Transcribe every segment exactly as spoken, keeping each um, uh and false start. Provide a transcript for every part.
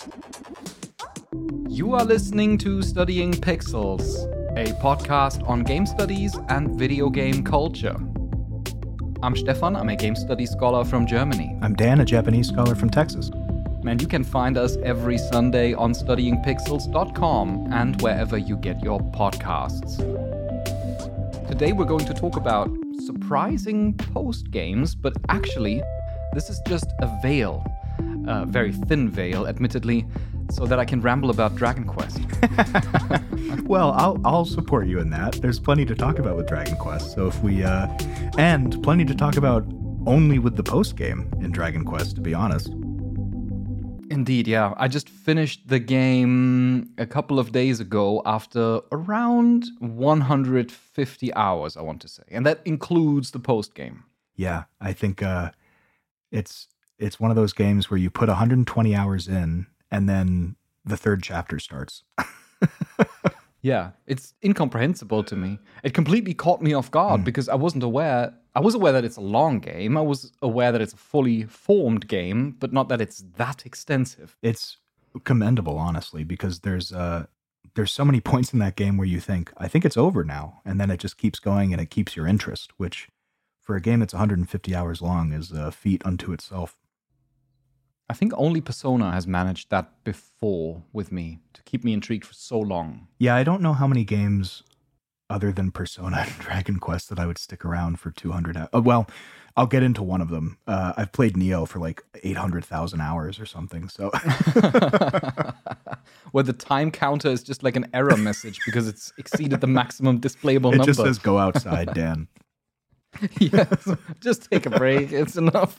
You are listening to Studying Pixels, a podcast on game studies and video game culture. I'm Stefan, I'm a game studies scholar from Germany. I'm Dan, a Japanese scholar from Texas. And you can find us every Sunday on studying pixels dot com and wherever you get your podcasts. Today we're going to talk about surprising post games, but actually, this is just a veil, a very thin veil, admittedly, so that I can ramble about Dragon Quest. Well, I'll I'll support you in that. There's plenty to talk about with Dragon Quest. So if we, uh, and plenty to talk about only with the post game in Dragon Quest, to be honest. Indeed, yeah. I just finished the game a couple of days ago after around one hundred fifty hours, I want to say. And that includes the post game. Yeah, I think uh, it's it's one of those games where you put one hundred twenty hours in and then the third chapter starts. Yeah, it's incomprehensible to me. It completely caught me off guard mm. because I wasn't aware. I was aware that it's a long game. I was aware that it's a fully formed game, but not that it's that extensive. It's commendable, honestly, because there's uh, there's so many points in that game where you think, I think it's over now. And then it just keeps going and it keeps your interest, which for a game that's one hundred fifty hours long is a feat unto itself. I think only Persona has managed that before with me, to keep me intrigued for so long. Yeah, I don't know how many games other than Persona and Dragon Quest that I would stick around for two hundred hours. Uh, well, I'll get into one of them. Uh, I've played Nioh for like eight hundred thousand hours or something. So, where the time counter is just like an error message because it's exceeded the maximum displayable it number. It just says, go outside, Dan. Yes, just take a break. It's enough.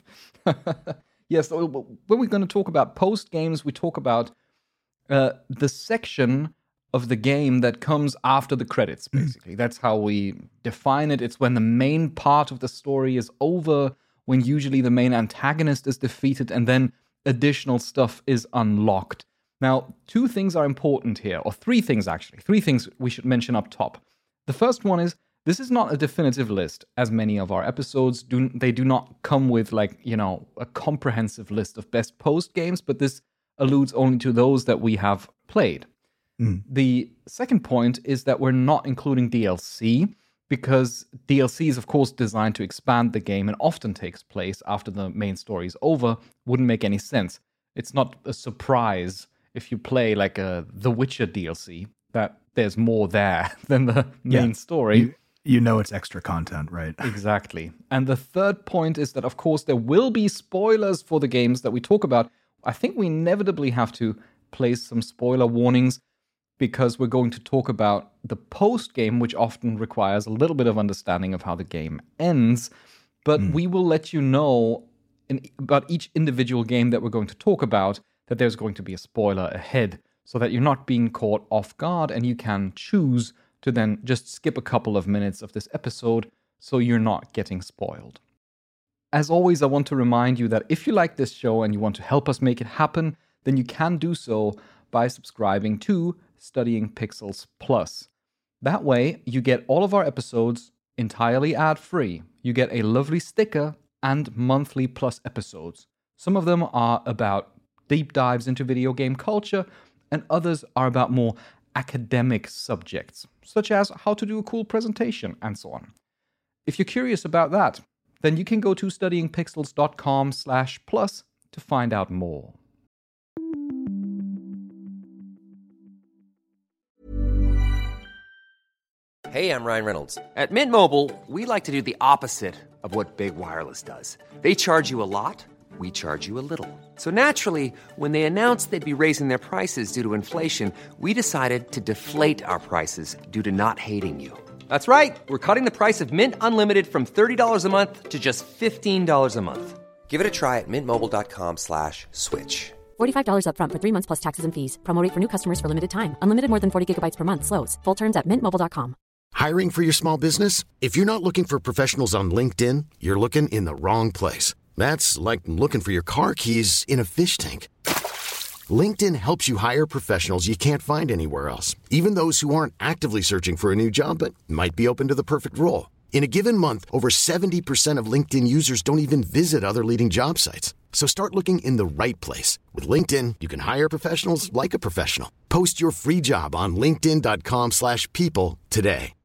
Yes, so when we're going to talk about post games, we talk about uh, the section of the game that comes after the credits, basically. That's how we define it. It's when the main part of the story is over, when usually the main antagonist is defeated, and then additional stuff is unlocked. Now, two things are important here, or three things actually. Three things we should mention up top. The first one is, this is not a definitive list, as many of our episodes do. They do not come with, like, you know, a comprehensive list of best post games, but this alludes only to those that we have played. Mm. The second point is that we're not including D L C, because D L C is, of course, designed to expand the game and often takes place after the main story is over. Wouldn't make any sense. It's not a surprise if you play, like, a The Witcher D L C, that there's more there than the main yeah. story. You- You know it's extra content, right? Exactly. And the third point is that, of course, there will be spoilers for the games that we talk about. I think we inevitably have to place some spoiler warnings because we're going to talk about the post-game, which often requires a little bit of understanding of how the game ends. But mm. we will let you know in, about each individual game that we're going to talk about that there's going to be a spoiler ahead so that you're not being caught off guard and you can choose to then just skip a couple of minutes of this episode so you're not getting spoiled. As always, I want to remind you that if you like this show and you want to help us make it happen, then you can do so by subscribing to Studying Pixels Plus. That way, you get all of our episodes entirely ad-free. You get a lovely sticker and monthly Plus episodes. Some of them are about deep dives into video game culture, and others are about more academic subjects, such as how to do a cool presentation and so on. If you're curious about that, then you can go to studying pixels dot com slash plus to find out more. Hey, I'm Ryan Reynolds. At Mint Mobile, we like to do the opposite of what Big Wireless does. They charge you a lot, we charge you a little. So naturally, when they announced they'd be raising their prices due to inflation, we decided to deflate our prices due to not hating you. That's right. We're cutting the price of Mint Unlimited from thirty dollars a month to just fifteen dollars a month. Give it a try at mintmobile.com slash switch. forty-five dollars up front for three months plus taxes and fees. Promo rate for new customers for limited time. Unlimited more than forty gigabytes per month slows. Full terms at mint mobile dot com. Hiring for your small business? If you're not looking for professionals on LinkedIn, you're looking in the wrong place. That's like looking for your car keys in a fish tank. LinkedIn helps you hire professionals you can't find anywhere else, even those who aren't actively searching for a new job but might be open to the perfect role. In a given month, over seventy percent of LinkedIn users don't even visit other leading job sites. So start looking in the right place. With LinkedIn, you can hire professionals like a professional. Post your free job on linkedin.com slash people today.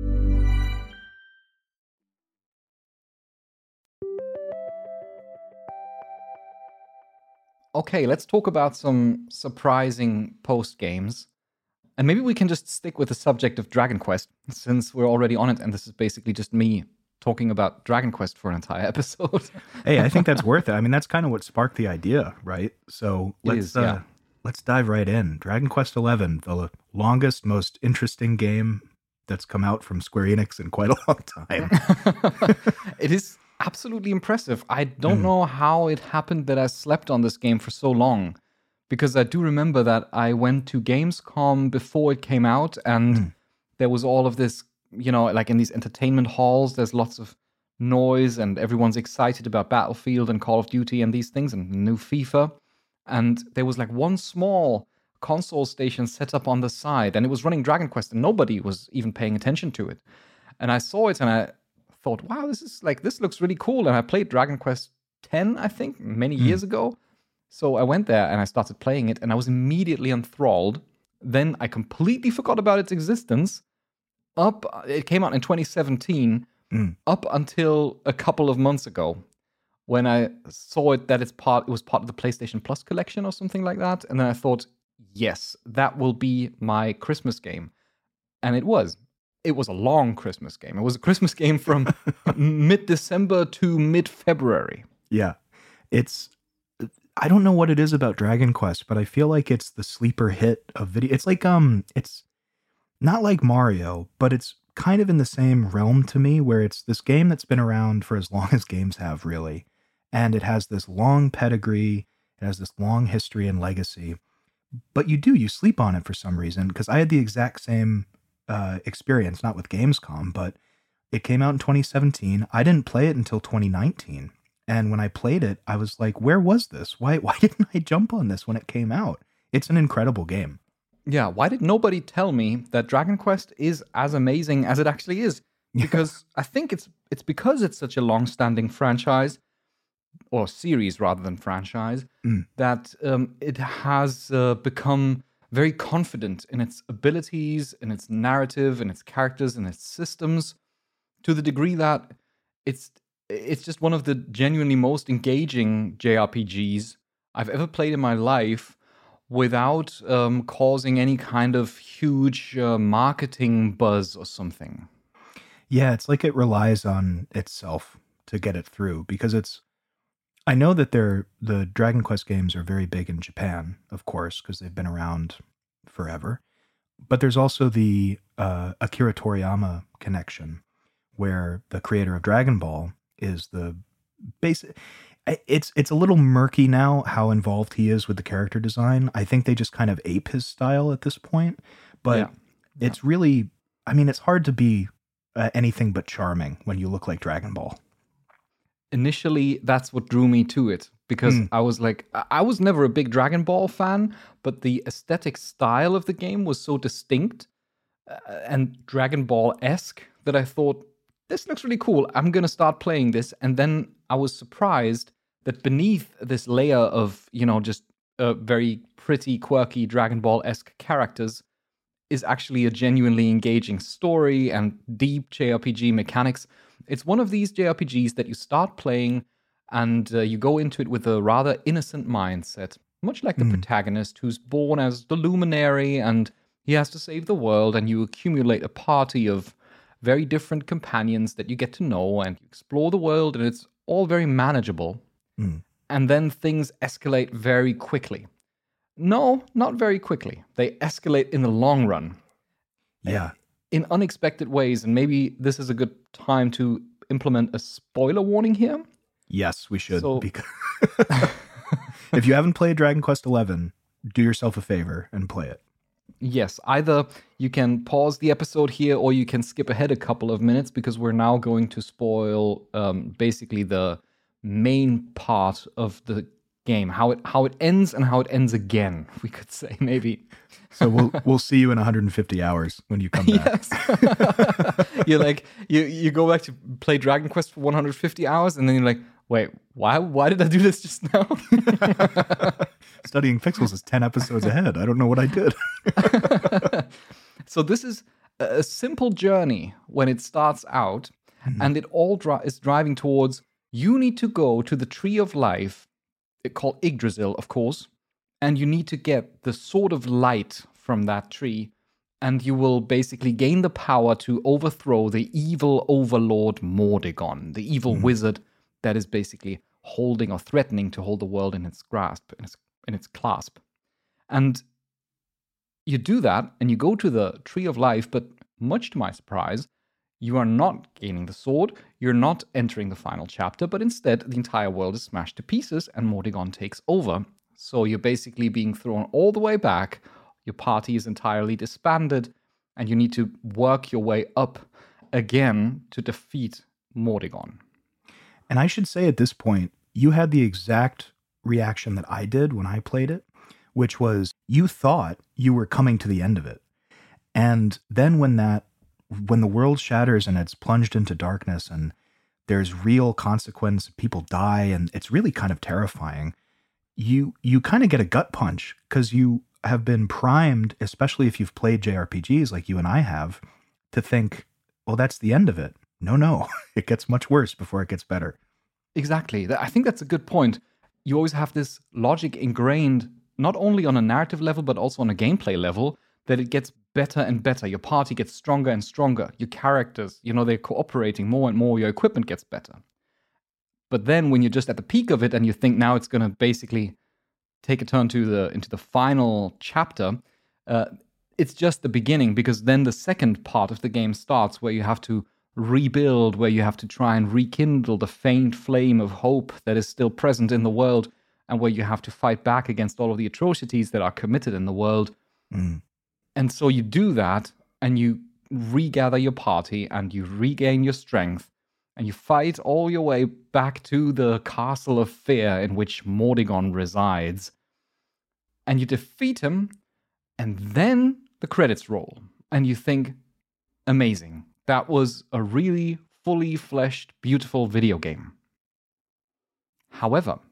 Okay, let's talk about some surprising post games. And maybe we can just stick with the subject of Dragon Quest, since we're already on it, and this is basically just me talking about Dragon Quest for an entire episode. Hey, I think that's worth it. I mean, that's kind of what sparked the idea, right? So let's is, yeah. uh, let's dive right in. Dragon Quest eleven, the longest, most interesting game that's come out from Square Enix in quite a long time. It is absolutely impressive. I don't Mm. know how it happened that I slept on this game for so long, because I do remember that I went to Gamescom before it came out, and Mm. there was all of this, you know, like in these entertainment halls, there's lots of noise, and everyone's excited about Battlefield and Call of Duty and these things, and new FIFA. And there was like one small console station set up on the side, and it was running Dragon Quest, and nobody was even paying attention to it. And I saw it, and I thought, wow, this is like, this looks really cool. And I played Dragon Quest ten, I think, many Mm. years ago. So I went there and I started playing it, and I was immediately enthralled. Then I completely forgot about its existence. Up, it came out in twenty seventeen, Mm. up until a couple of months ago, when I saw it that it's part, it was part of the PlayStation Plus collection or something like that. And then I thought, yes, that will be my Christmas game. And it was. It was a long Christmas game. It was a Christmas game from mid-December to mid-February. Yeah. It's, I don't know what it is about Dragon Quest, but I feel like it's the sleeper hit of video. It's like, um, it's not like Mario, but it's kind of in the same realm to me, where it's this game that's been around for as long as games have, really. And it has this long pedigree, it has this long history and legacy. But you do, you sleep on it for some reason, because I had the exact same uh, experience, not with Gamescom, but it came out in twenty seventeen. I didn't play it until twenty nineteen. And when I played it, I was like, where was this? Why why didn't I jump on this when it came out? It's an incredible game. Yeah, why did nobody tell me that Dragon Quest is as amazing as it actually is? Because I think it's it's because it's such a long-standing franchise, or series rather than franchise, Mm. that um, it has uh, become very confident in its abilities, in its narrative, in its characters, in its systems, to the degree that it's it's just one of the genuinely most engaging J R P Gs I've ever played in my life, without um, causing any kind of huge uh, marketing buzz or something. Yeah, it's like it relies on itself to get it through, because it's, I know that they're, the Dragon Quest games are very big in Japan, of course, because they've been around forever. But there's also the uh, Akira Toriyama connection, where the creator of Dragon Ball is the basic. It's it's a little murky now how involved he is with the character design. I think they just kind of ape his style at this point. But Yeah. it's really, I mean, it's hard to be uh, anything but charming when you look like Dragon Ball. Initially, that's what drew me to it, because Mm. I was like, I I was never a big Dragon Ball fan, but the aesthetic style of the game was so distinct uh, and Dragon Ball-esque that I thought, this looks really cool. I'm going to start playing this. And then I was surprised that beneath this layer of, you know, just uh, very pretty, quirky Dragon Ball-esque characters is actually a genuinely engaging story and deep J R P G mechanics. It's one of these J R P Gs that you start playing and uh, you go into it with a rather innocent mindset, much like the Mm. protagonist who's born as the luminary and he has to save the world, and you accumulate a party of very different companions that you get to know, and you explore the world, and it's all very manageable. Mm. And then things escalate very quickly. No, not very quickly. They escalate in the long run. Yeah. In unexpected ways, and maybe this is a good time to implement a spoiler warning here. Yes, we should. So- Because if you haven't played Dragon Quest eleven, do yourself a favor and play it. Yes, either you can pause the episode here or you can skip ahead a couple of minutes, because we're now going to spoil um, basically the main part of the game, how it how it ends and how it ends again, we could say, maybe. So we'll we'll see you in one hundred fifty hours when you come back. Yes. You're like, you, you go back to play Dragon Quest for one hundred fifty hours, and then you're like, Wait, why Why did I do this just now? Studying Pixels is ten episodes ahead. I don't know what I did. So this is a simple journey when it starts out, mm-hmm. and it all dri- is driving towards, you need to go to the Tree of Life, called Yggdrasil, of course, and you need to get the Sword of Light from that tree, and you will basically gain the power to overthrow the evil overlord Mordegon, the evil mm-hmm. wizard that is basically holding or threatening to hold the world in its grasp, in its, in its clasp. And you do that, and you go to the Tree of Life, but much to my surprise, you are not gaining the sword, you're not entering the final chapter, but instead the entire world is smashed to pieces and Mordegon takes over. So you're basically being thrown all the way back, your party is entirely disbanded, and you need to work your way up again to defeat Mordegon. And I should say at this point, you had the exact reaction that I did when I played it, which was you thought you were coming to the end of it. And then when that, when the world shatters and it's plunged into darkness and there's real consequence, people die, and it's really kind of terrifying, you you kind of get a gut punch because you have been primed, especially if you've played J R P Gs like you and I have, to think, well, that's the end of it. No, no, it gets much worse before it gets better. Exactly. I think that's a good point. You always have this logic ingrained, not only on a narrative level, but also on a gameplay level, that it gets better and better. Your party gets stronger and stronger. Your characters, you know, they're cooperating more and more. Your equipment gets better. But then when you're just at the peak of it and you think now it's going to basically take a turn to the into the final chapter, uh, it's just the beginning, because then the second part of the game starts where you have to rebuild, where you have to try and rekindle the faint flame of hope that is still present in the world, and where you have to fight back against all of the atrocities that are committed in the world. Mm. And so you do that, and you regather your party, and you regain your strength, and you fight all your way back to the Castle of Fear in which Mordegon resides. And you defeat him, and then the credits roll. And you think, amazing. That was a really fully fleshed, beautiful video game. However,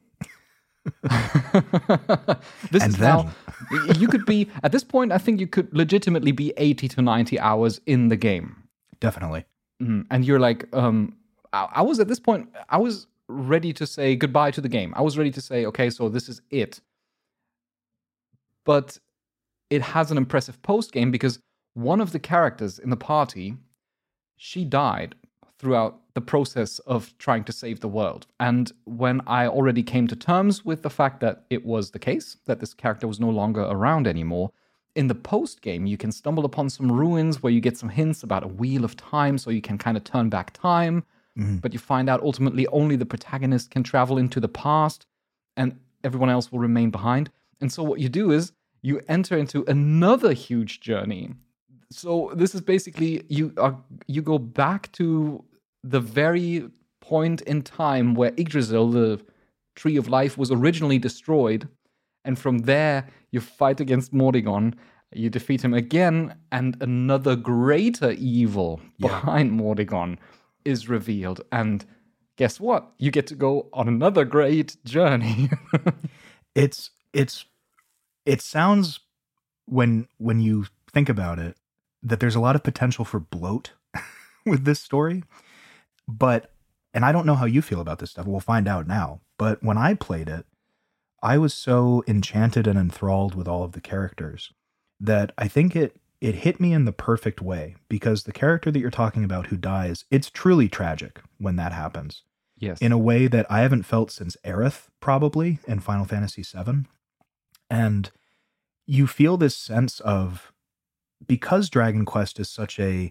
this and is then now, you could be, at this point, I think you could legitimately be eighty to ninety hours in the game. Definitely. Mm, and you're like, um, I, I was at this point, I was ready to say goodbye to the game. I was ready to say, okay, so this is it. But it has an impressive post-game because one of the characters in the party, she died throughout the process of trying to save the world. And when I already came to terms with the fact that it was the case, that this character was no longer around anymore, in the post-game, you can stumble upon some ruins where you get some hints about a wheel of time, so you can kind of turn back time. Mm-hmm. But you find out ultimately only the protagonist can travel into the past, and everyone else will remain behind. And so what you do is you enter into another huge journey. So this is basically, you are you go back to the very point in time where Yggdrasil, the Tree of Life, was originally destroyed. And from there, you fight against Mordegon, you defeat him again, and another greater evil yeah. behind Mordegon is revealed. And guess what? You get to go on another great journey. it's it's it sounds, when when you think about it, that there's a lot of potential for bloat with this story. But, and I don't know how you feel about this stuff, we'll find out now, but when I played it, I was so enchanted and enthralled with all of the characters that I think it it hit me in the perfect way, because the character that you're talking about who dies, it's truly tragic when that happens. Yes. In a way that I haven't felt since Aerith, probably, in Final Fantasy seven. And you feel this sense of, because Dragon Quest is such a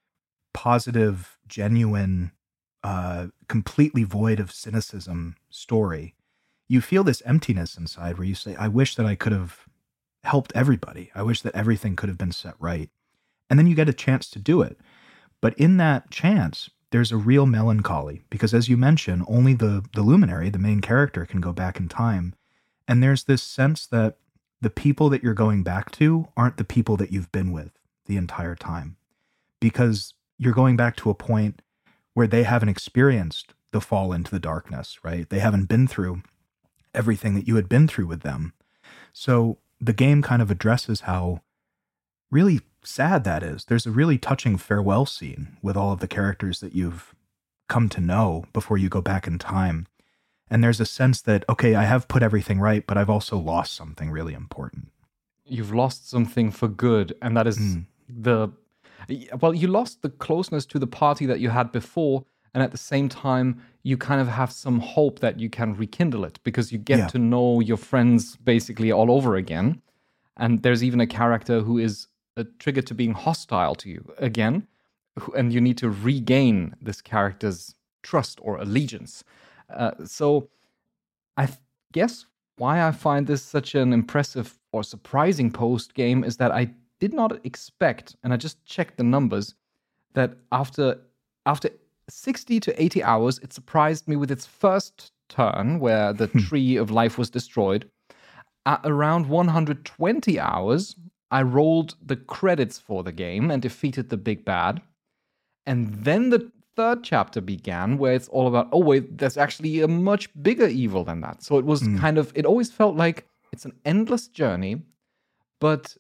positive, genuine, uh, completely void of cynicism story, you feel this emptiness inside where you say, I wish that I could have helped everybody. I wish that everything could have been set right. And then you get a chance to do it. But in that chance, there's a real melancholy, because as you mentioned, only the, the luminary, the main character, can go back in time. And there's this sense that the people that you're going back to aren't the people that you've been with the entire time, because you're going back to a point where they haven't experienced the fall into the darkness, right? They haven't been through everything that you had been through with them. So the game kind of addresses how really sad that is. There's a really touching farewell scene with all of the characters that you've come to know before you go back in time. And there's a sense that, okay, I have put everything right, but I've also lost something really important. You've lost something for good, and that is mm. the... Well, you lost the closeness to the party that you had before, and at the same time, you kind of have some hope that you can rekindle it, because you get yeah. to know your friends basically all over again. And there's even a character who is a trigger to being hostile to you again, and you need to regain this character's trust or allegiance. Uh, so I th- guess why I find this such an impressive or surprising post game is that I did not expect, and I just checked the numbers, that after after sixty to eighty hours, it surprised me with its first turn where the tree of life was destroyed. At around one hundred twenty hours, I rolled the credits for the game and defeated the big bad. And then the third chapter began, where it's all about, oh wait, there's actually a much bigger evil than that. So it was mm. kind of, it always felt like it's an endless journey, but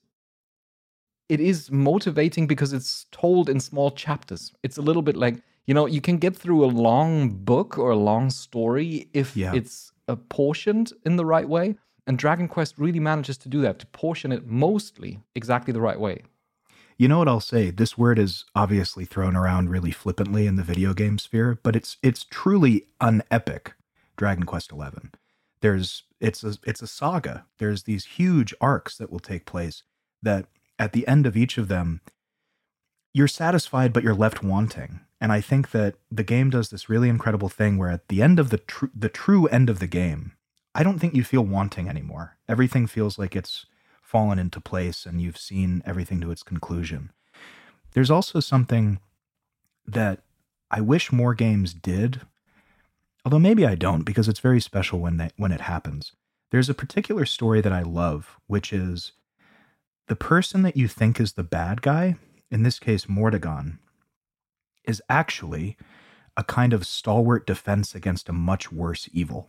it is motivating because it's told in small chapters. It's a little bit like, you know, you can get through a long book or a long story if yeah. it's apportioned in the right way. And Dragon Quest really manages to do that, to portion it mostly exactly the right way. You know what I'll say? This word is obviously thrown around really flippantly in the video game sphere, but it's it's truly an epic Dragon Quest eleven. There's it's a it's a saga. There's these huge arcs that will take place that at the end of each of them, you're satisfied, but you're left wanting. And I think that the game does this really incredible thing where at the end of the tr- the true end of the game, I don't think you feel wanting anymore. Everything feels like it's fallen into place and you've seen everything to its conclusion. There's also something that I wish more games did, although maybe I don't, because it's very special when they, when it happens. There's a particular story that I love, which is the person that you think is the bad guy, in this case Mordegon, is actually a kind of stalwart defense against a much worse evil.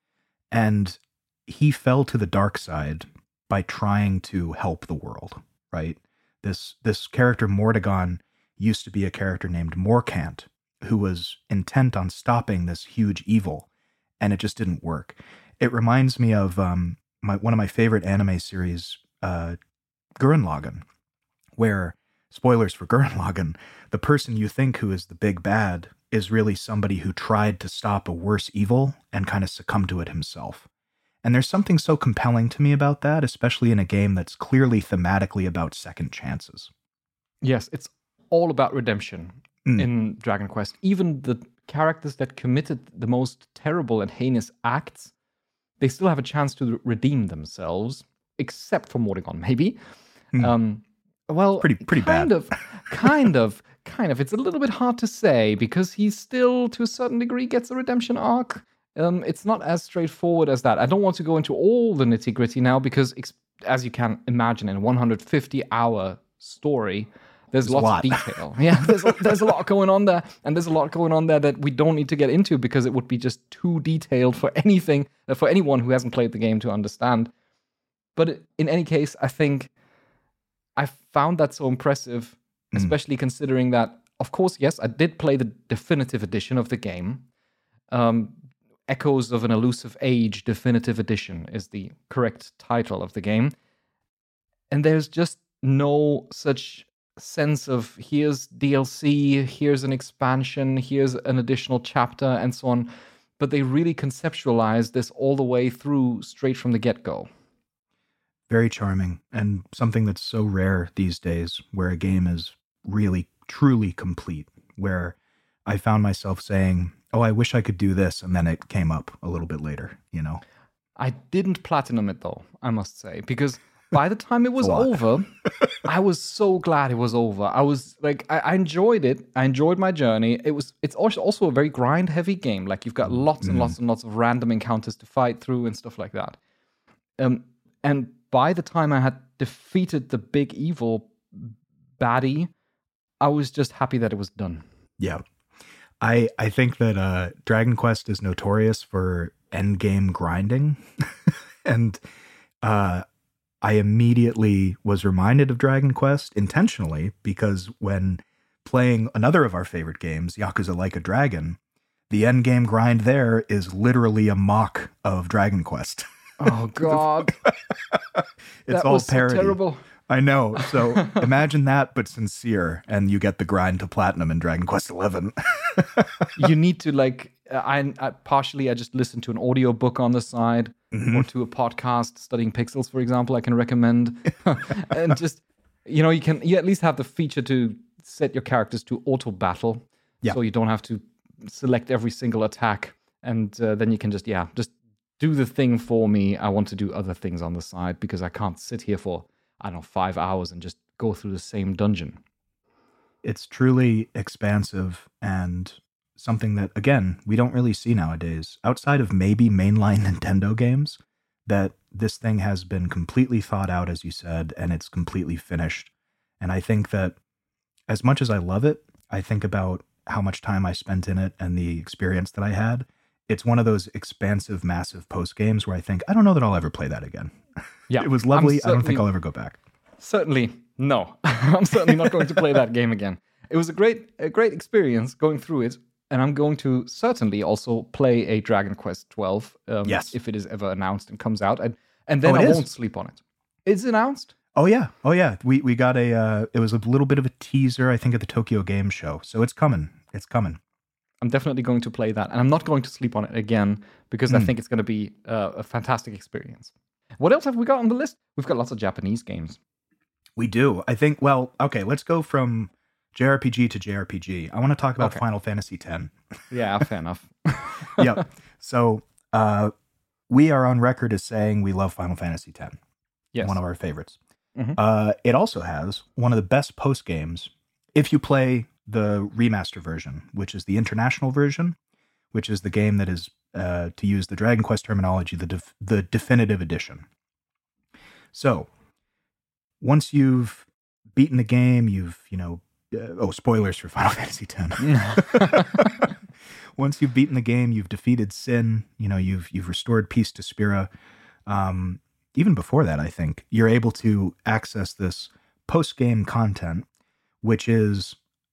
And he fell to the dark side by trying to help the world, right? This this character Mordegon used to be a character named Morkant, who was intent on stopping this huge evil, and it just didn't work. It reminds me of um, my one of my favorite anime series, uh, Gurren Lagann, where, spoilers for Gurren Lagann, the person you think who is the big bad is really somebody who tried to stop a worse evil and kind of succumbed to it himself. And there's something so compelling to me about that, especially in a game that's clearly thematically about second chances. Yes, it's all about redemption mm. in Dragon Quest. Even the characters that committed the most terrible and heinous acts, they still have a chance to redeem themselves, except for Mordegon, maybe. Mm. Um, well, pretty pretty kind bad. of, kind of, kind of. It's a little bit hard to say because he still, to a certain degree, gets a redemption arc. Um, it's not as straightforward as that. I don't want to go into all the nitty gritty now because, as you can imagine, in a one hundred fifty hour story, there's, there's lots of detail. Yeah, there's a, there's a lot going on there, and there's a lot going on there that we don't need to get into because it would be just too detailed for anything, for anyone who hasn't played the game to understand. But in any case, I think I found that so impressive, mm. especially considering that, of course, yes, I did play the definitive edition of the game. Um, Echoes of an Elusive Age Definitive Edition is the correct title of the game. And there's just no such sense of here's D L C, here's an expansion, here's an additional chapter, and so on. But they really conceptualize this all the way through straight from the get-go. Very charming, and something that's so rare these days, where a game is really, truly complete, where I found myself saying, oh, I wish I could do this, and then it came up a little bit later, you know? I didn't platinum it, though, I must say, because by the time it was over, I was so glad it was over. I was, like, I, I enjoyed it. I enjoyed my journey. It was. It's also a very grind-heavy game. Like, you've got lots and mm. lots and lots of random encounters to fight through and stuff like that. Um, and by the time I had defeated the big evil baddie, I was just happy that it was done. Yeah. I, I think that uh, Dragon Quest is notorious for endgame grinding. and uh, I immediately was reminded of Dragon Quest intentionally because when playing another of our favorite games, Yakuza Like a Dragon, the endgame grind there is literally a mock of Dragon Quest. Oh, God. It's that all was parody. So terrible. I know. So imagine that, but sincere, and you get the grind to platinum in Dragon Quest eleven. You need to like. I, I partially I just listen to an audio book on the side, mm-hmm. or to a podcast studying pixels, for example. I can recommend, and just you know you can you at least have the feature to set your characters to auto battle, yeah. so you don't have to select every single attack, and uh, then you can just yeah just do the thing for me. I want to do other things on the side because I can't sit here for. I don't know, five hours and just go through the same dungeon. It's truly expansive and something that, again, we don't really see nowadays. Outside of maybe mainline Nintendo games, that this thing has been completely thought out, as you said, and it's completely finished. And I think that as much as I love it, I think about how much time I spent in it and the experience that I had. It's one of those expansive, massive post games where I think, I don't know that I'll ever play that again. Yeah, it was lovely. I don't think I'll ever go back. Certainly, no. I'm certainly not going to play that game again. It was a great, a great experience going through it, and I'm going to certainly also play a Dragon Quest twelve um, yes. if it is ever announced and comes out, and and then oh, I is? won't sleep on it. It's announced? Oh yeah, oh yeah. We we got a. Uh, it was a little bit of a teaser, I think, at the Tokyo Game Show. So it's coming. It's coming. I'm definitely going to play that, and I'm not going to sleep on it again because mm. I think it's going to be uh, a fantastic experience. What else have we got on the list? We've got lots of Japanese games. We do. I think, well, okay, let's go from J R P G to J R P G. I want to talk about okay. Final Fantasy X. Yeah, fair enough. Yep. So uh, we are on record as saying we love Final Fantasy X. Yes. One of our favorites. Mm-hmm. Uh, it also has one of the best post games if you play the remaster version, which is the international version, which is the game that is, uh, to use the Dragon Quest terminology, the def- the definitive edition. So, once you've beaten the game, you've, you know, uh, oh, spoilers for Final Fantasy X. Once you've beaten the game, you've defeated Sin, you know, you've you've restored peace to Spira. Um, even before that, I think, you're able to access this post-game content, which is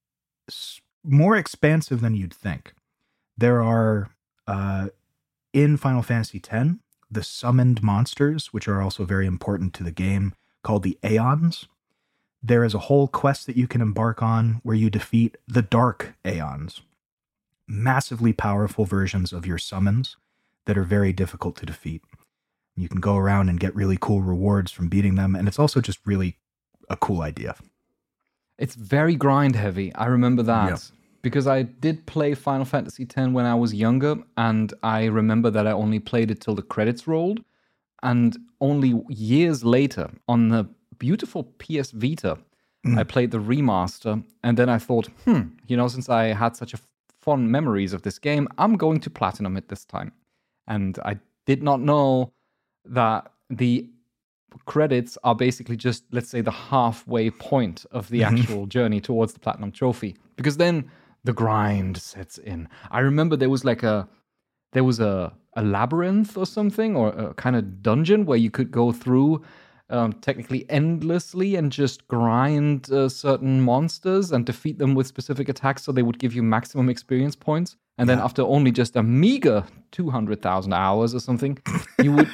more expansive than you'd think. There are, uh, in Final Fantasy X, the summoned monsters, which are also very important to the game, called the Aeons. There is a whole quest that you can embark on where you defeat the Dark Aeons. Massively powerful versions of your summons that are very difficult to defeat. You can go around and get really cool rewards from beating them, and it's also just really a cool idea. It's very grind heavy. I remember that. Yep. Because I did play Final Fantasy X when I was younger, and I remember that I only played it till the credits rolled. And only years later, on the beautiful P S Vita, mm. I played the remaster, and then I thought, hmm, you know, since I had such a fond memories of this game, I'm going to platinum it this time. And I did not know that the credits are basically just, let's say, the halfway point of the mm-hmm. actual journey towards the platinum trophy. Because then the grind sets in. I remember there was like a, there was a, a labyrinth or something, or a kind of dungeon where you could go through um, technically endlessly and just grind uh, certain monsters and defeat them with specific attacks so they would give you maximum experience points. And yeah. then after only just a meager two hundred thousand hours or something, you would...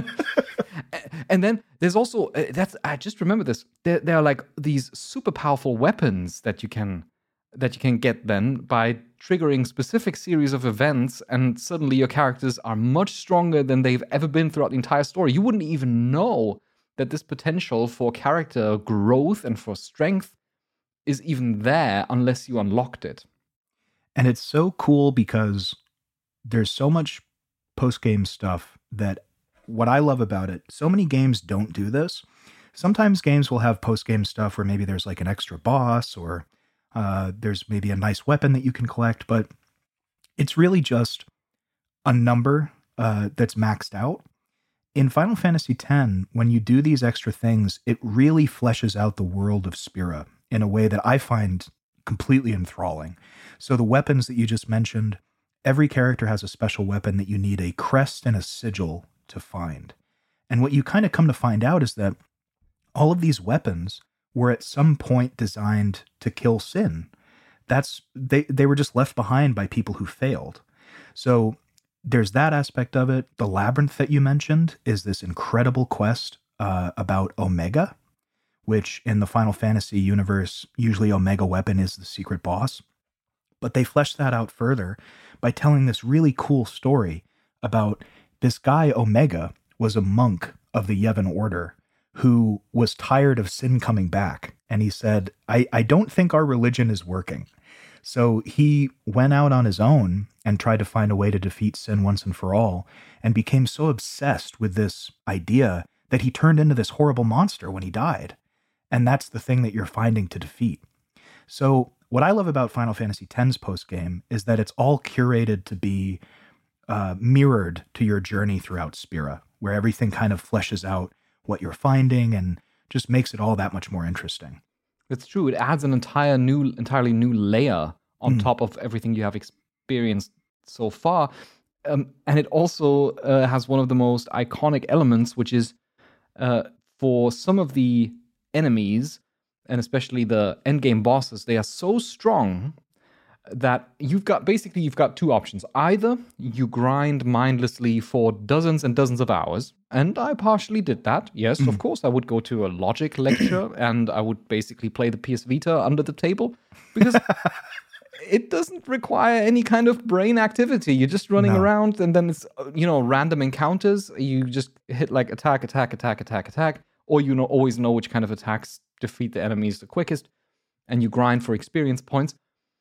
And then there's also, uh, that's I just remember this, there, there are like these super powerful weapons that you can that you can get then by triggering specific series of events, and suddenly your characters are much stronger than they've ever been throughout the entire story. You wouldn't even know that this potential for character growth and for strength is even there unless you unlocked it. And it's so cool because there's so much post-game stuff that what I love about it, so many games don't do this. Sometimes games will have post-game stuff where maybe there's like an extra boss or uh, there's maybe a nice weapon that you can collect, but it's really just a number uh, that's maxed out. In Final Fantasy X, when you do these extra things, it really fleshes out the world of Spira in a way that I find completely enthralling. So the weapons that you just mentioned, every character has a special weapon that you need a crest and a sigil to find. And what you kind of come to find out is that all of these weapons were at some point designed to kill Sin. That's they they were just left behind by people who failed. So there's that aspect of it. The labyrinth that you mentioned is this incredible quest uh, about Omega, which in the Final Fantasy universe, usually Omega Weapon is the secret boss. But they fleshed that out further by telling this really cool story about this guy Omega was a monk of the Yevon Order who was tired of Sin coming back. And he said, I, I don't think our religion is working. So he went out on his own and tried to find a way to defeat Sin once and for all, and became so obsessed with this idea that he turned into this horrible monster when he died. And that's the thing that you're finding to defeat. So what I love about Final Fantasy X's postgame is that it's all curated to be uh, mirrored to your journey throughout Spira, where everything kind of fleshes out what you're finding and just makes it all that much more interesting. It's true. It adds an entire new, entirely new layer on Mm. top of everything you have experienced so far. Um, and it also uh, has one of the most iconic elements, which is uh, for some of the enemies, and especially the endgame bosses, they are so strong that you've got, basically, you've got two options. Either you grind mindlessly for dozens and dozens of hours, and I partially did that. Yes, of course, I would go to a logic lecture, and I would basically play the P S Vita under the table, because it doesn't require any kind of brain activity. You're just running No. around, and then it's, you know, random encounters. You just hit like attack, attack, attack, attack, attack, or you know, always know which kind of attacks defeat the enemies the quickest, and you grind for experience points.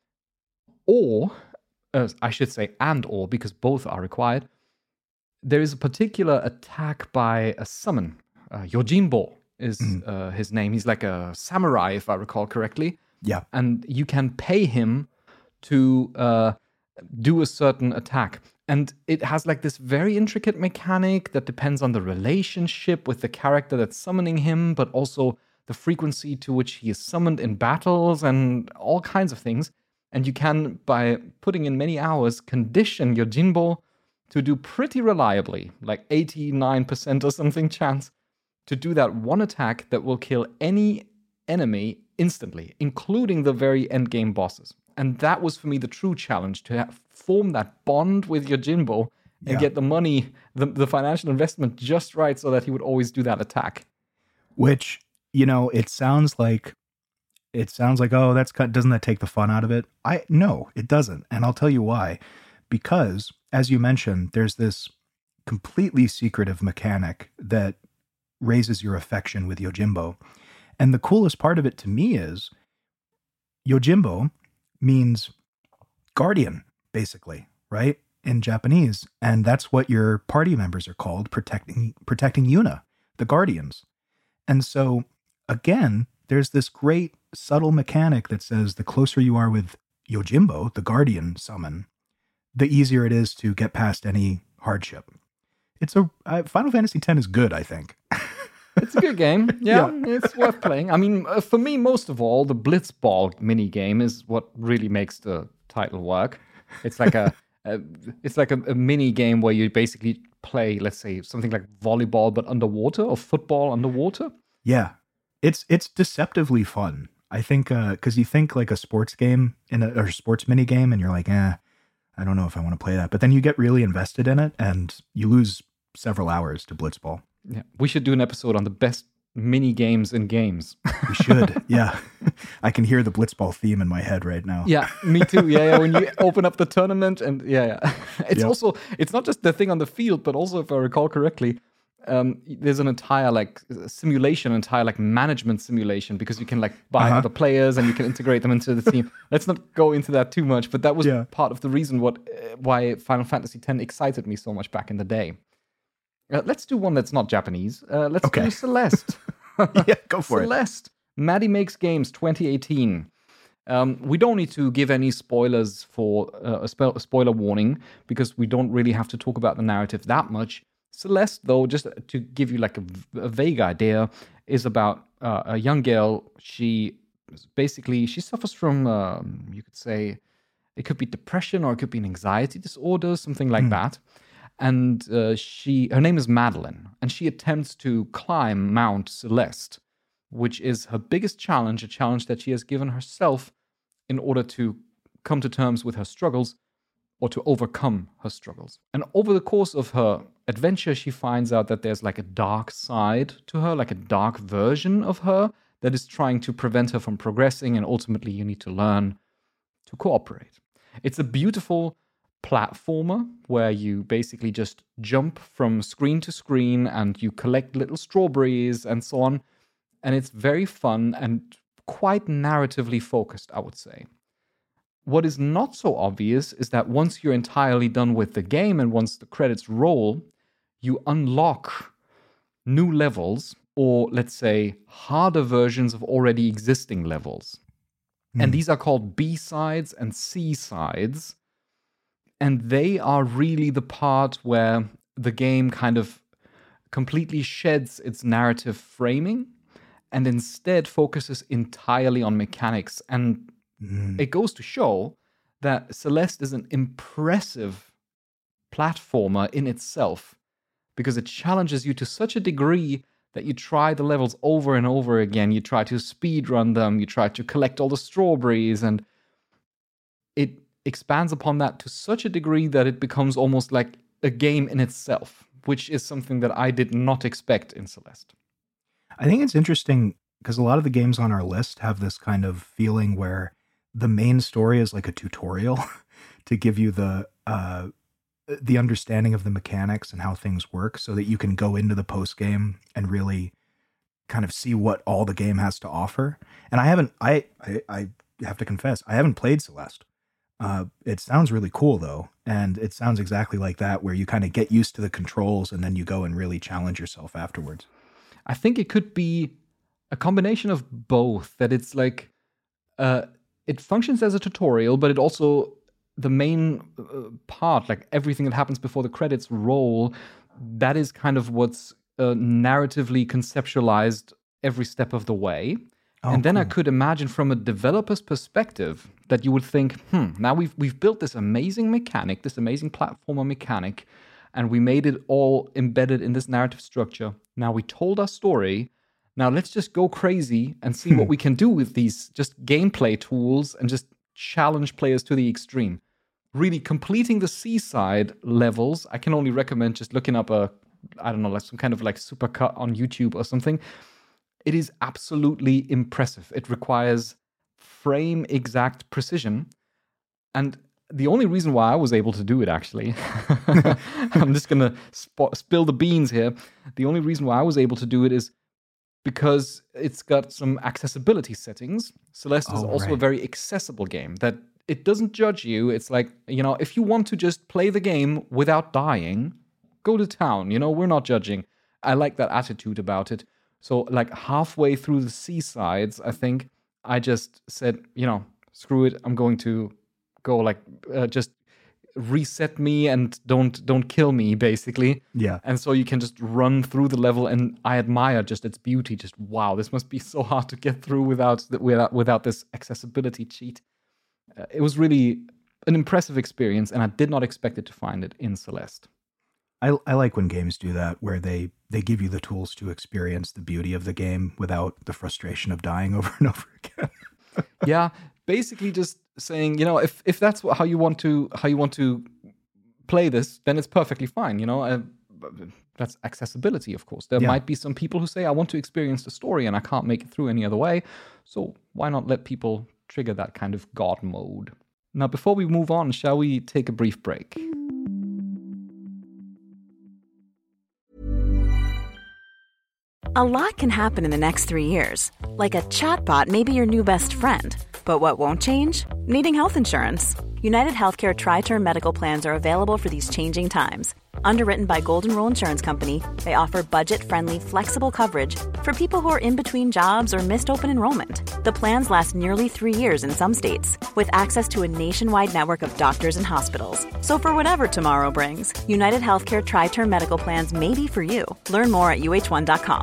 Or, uh, I should say and or, because both are required, there is a particular attack by a summon. Uh, Yojimbo is Mm. uh, his name. He's like a samurai, if I recall correctly. Yeah. And you can pay him to uh, do a certain attack. And it has like this very intricate mechanic that depends on the relationship with the character that's summoning him, but also the frequency to which he is summoned in battles and all kinds of things. And you can, by putting in many hours, condition your Jinbo to do pretty reliably, like eighty-nine percent or something chance, to do that one attack that will kill any enemy instantly, including the very endgame bosses. And that was for me the true challenge, to have, form that bond with your Jinbo and Yeah. get the money, the, the financial investment just right so that he would always do that attack. Which, you know, it sounds like, it sounds like, oh, that's cut. Doesn't that take the fun out of it? I no, it doesn't. And I'll tell you why. Because, as you mentioned, there's this completely secretive mechanic that raises your affection with Yojimbo. And the coolest part of it to me is Yojimbo means guardian, basically, right? In Japanese. And that's what your party members are called, protecting protecting Yuna, the guardians. And so, again, there's this great subtle mechanic that says the closer you are with Yojimbo, the guardian summon, the easier it is to get past any hardship. It's a uh, Final Fantasy X is good, I think. It's a good game. Yeah, it's worth playing. I mean, uh, for me, most of all, the Blitzball mini game is what really makes the title work. It's like a, a it's like a, a mini game where you basically play, let's say, something like volleyball but underwater, or football underwater. Yeah, it's it's deceptively fun. I think because uh, you think like a sports game in a or sports mini game, and you're like, eh, I don't know if I want to play that. But then you get really invested in it, and you lose several hours to Blitzball. Yeah, we should do an episode on the best mini games in games. We should, yeah. I can hear the Blitzball theme in my head right now. Yeah, me too. Yeah, yeah. When you open up the tournament, and yeah, yeah. It's Yep. also, it's not just the thing on the field, but also, if I recall correctly, um, there's an entire like simulation, entire like management simulation, because you can like buy Uh-huh. other players and you can integrate them into the team. Let's not go into that too much, but that was Yeah. part of the reason what uh, why Final Fantasy X excited me so much back in the day. Uh, let's do one that's not Japanese. Uh, let's Okay. do Celeste. Yeah, go for it. Celeste. Maddie Makes Games twenty eighteen. Um, we don't need to give any spoilers for uh, a, spo- a spoiler warning, because we don't really have to talk about the narrative that much. Celeste, though, just to give you like a, v- a vague idea, is about uh, a young girl. She basically, she suffers from, um, you could say, it could be depression or it could be an anxiety disorder, something like mm. that. And uh, she, her name is Madeline, and she attempts to climb Mount Celeste, which is her biggest challenge, a challenge that she has given herself in order to come to terms with her struggles or to overcome her struggles. And over the course of her adventure, she finds out that there's like a dark side to her, like a dark version of her that is trying to prevent her from progressing, and ultimately you need to learn to cooperate. It's a beautiful platformer where you basically just jump from screen to screen and you collect little strawberries and so on. And it's very fun and quite narratively focused, I would say. What is not so obvious is that once you're entirely done with the game and once the credits roll, you unlock new levels, or let's say harder versions of already existing levels. Mm. And these are called B-sides and C-sides. And they are really the part where the game kind of completely sheds its narrative framing and instead focuses entirely on mechanics. And mm. it goes to show that Celeste is an impressive platformer in itself, because it challenges you to such a degree that you try the levels over and over again. You try to speedrun them, you try to collect all the strawberries, and it expands upon that to such a degree that it becomes almost like a game in itself, which is something that I did not expect in Celeste. I think it's interesting because a lot of the games on our list have this kind of feeling where the main story is like a tutorial to give you the uh, the understanding of the mechanics and how things work, so that you can go into the post game and really kind of see what all the game has to offer. And I haven't, I I, I have to confess, I haven't played Celeste. Uh, it sounds really cool though, and it sounds exactly like that, where you kind of get used to the controls and then you go and really challenge yourself afterwards. I think it could be a combination of both. That it's like uh, it functions as a tutorial, but it also, the main uh, part, like everything that happens before the credits roll, that is kind of what's uh, narratively conceptualized every step of the way. Oh, and then cool. I could imagine from a developer's perspective that you would think, hmm, now we've we've built this amazing mechanic, this amazing platformer mechanic, and we made it all embedded in this narrative structure. Now we told our story. Now let's just go crazy and see what we can do with these just gameplay tools and just challenge players to the extreme. Really completing the seaside levels, I can only recommend just looking up a, I don't know, like some kind of like supercut on YouTube or something. It is absolutely impressive. It requires frame exact precision. And the only reason why I was able to do it, actually, I'm just going to sp- spill the beans here. The only reason why I was able to do it is because it's got some accessibility settings. Celeste is oh, also right. a very accessible game that it doesn't judge you. It's like, you know, if you want to just play the game without dying, go to town. You know, we're not judging. I like that attitude about it. So like halfway through the seasides, I think I just said, you know, screw it. I'm going to go like uh, just reset me and don't don't kill me, basically. Yeah. And so you can just run through the level, and I admire just its beauty. Just wow, this must be so hard to get through without without without this accessibility cheat. Uh, it was really an impressive experience, and I did not expect it to find it in Celeste. I, I like when games do that, where they, they give you the tools to experience the beauty of the game without the frustration of dying over and over again. Yeah, basically just saying, you know, if if that's how you want to how you want to play this, then it's perfectly fine. You know, uh, that's accessibility, of course. There yeah. might be some people who say, I want to experience the story and I can't make it through any other way. So why not let people trigger that kind of God mode? Now, before we move on, shall we take a brief break? A lot can happen in the next three years. Like a chatbot may be your new best friend. But what won't change? Needing health insurance. United Healthcare Tri-Term Medical Plans are available for these changing times. Underwritten by Golden Rule Insurance Company, they offer budget-friendly, flexible coverage for people who are in between jobs or missed open enrollment. The plans last nearly three years in some states, with access to a nationwide network of doctors and hospitals. So for whatever tomorrow brings, United Healthcare Tri-Term Medical Plans may be for you. Learn more at U H one dot com.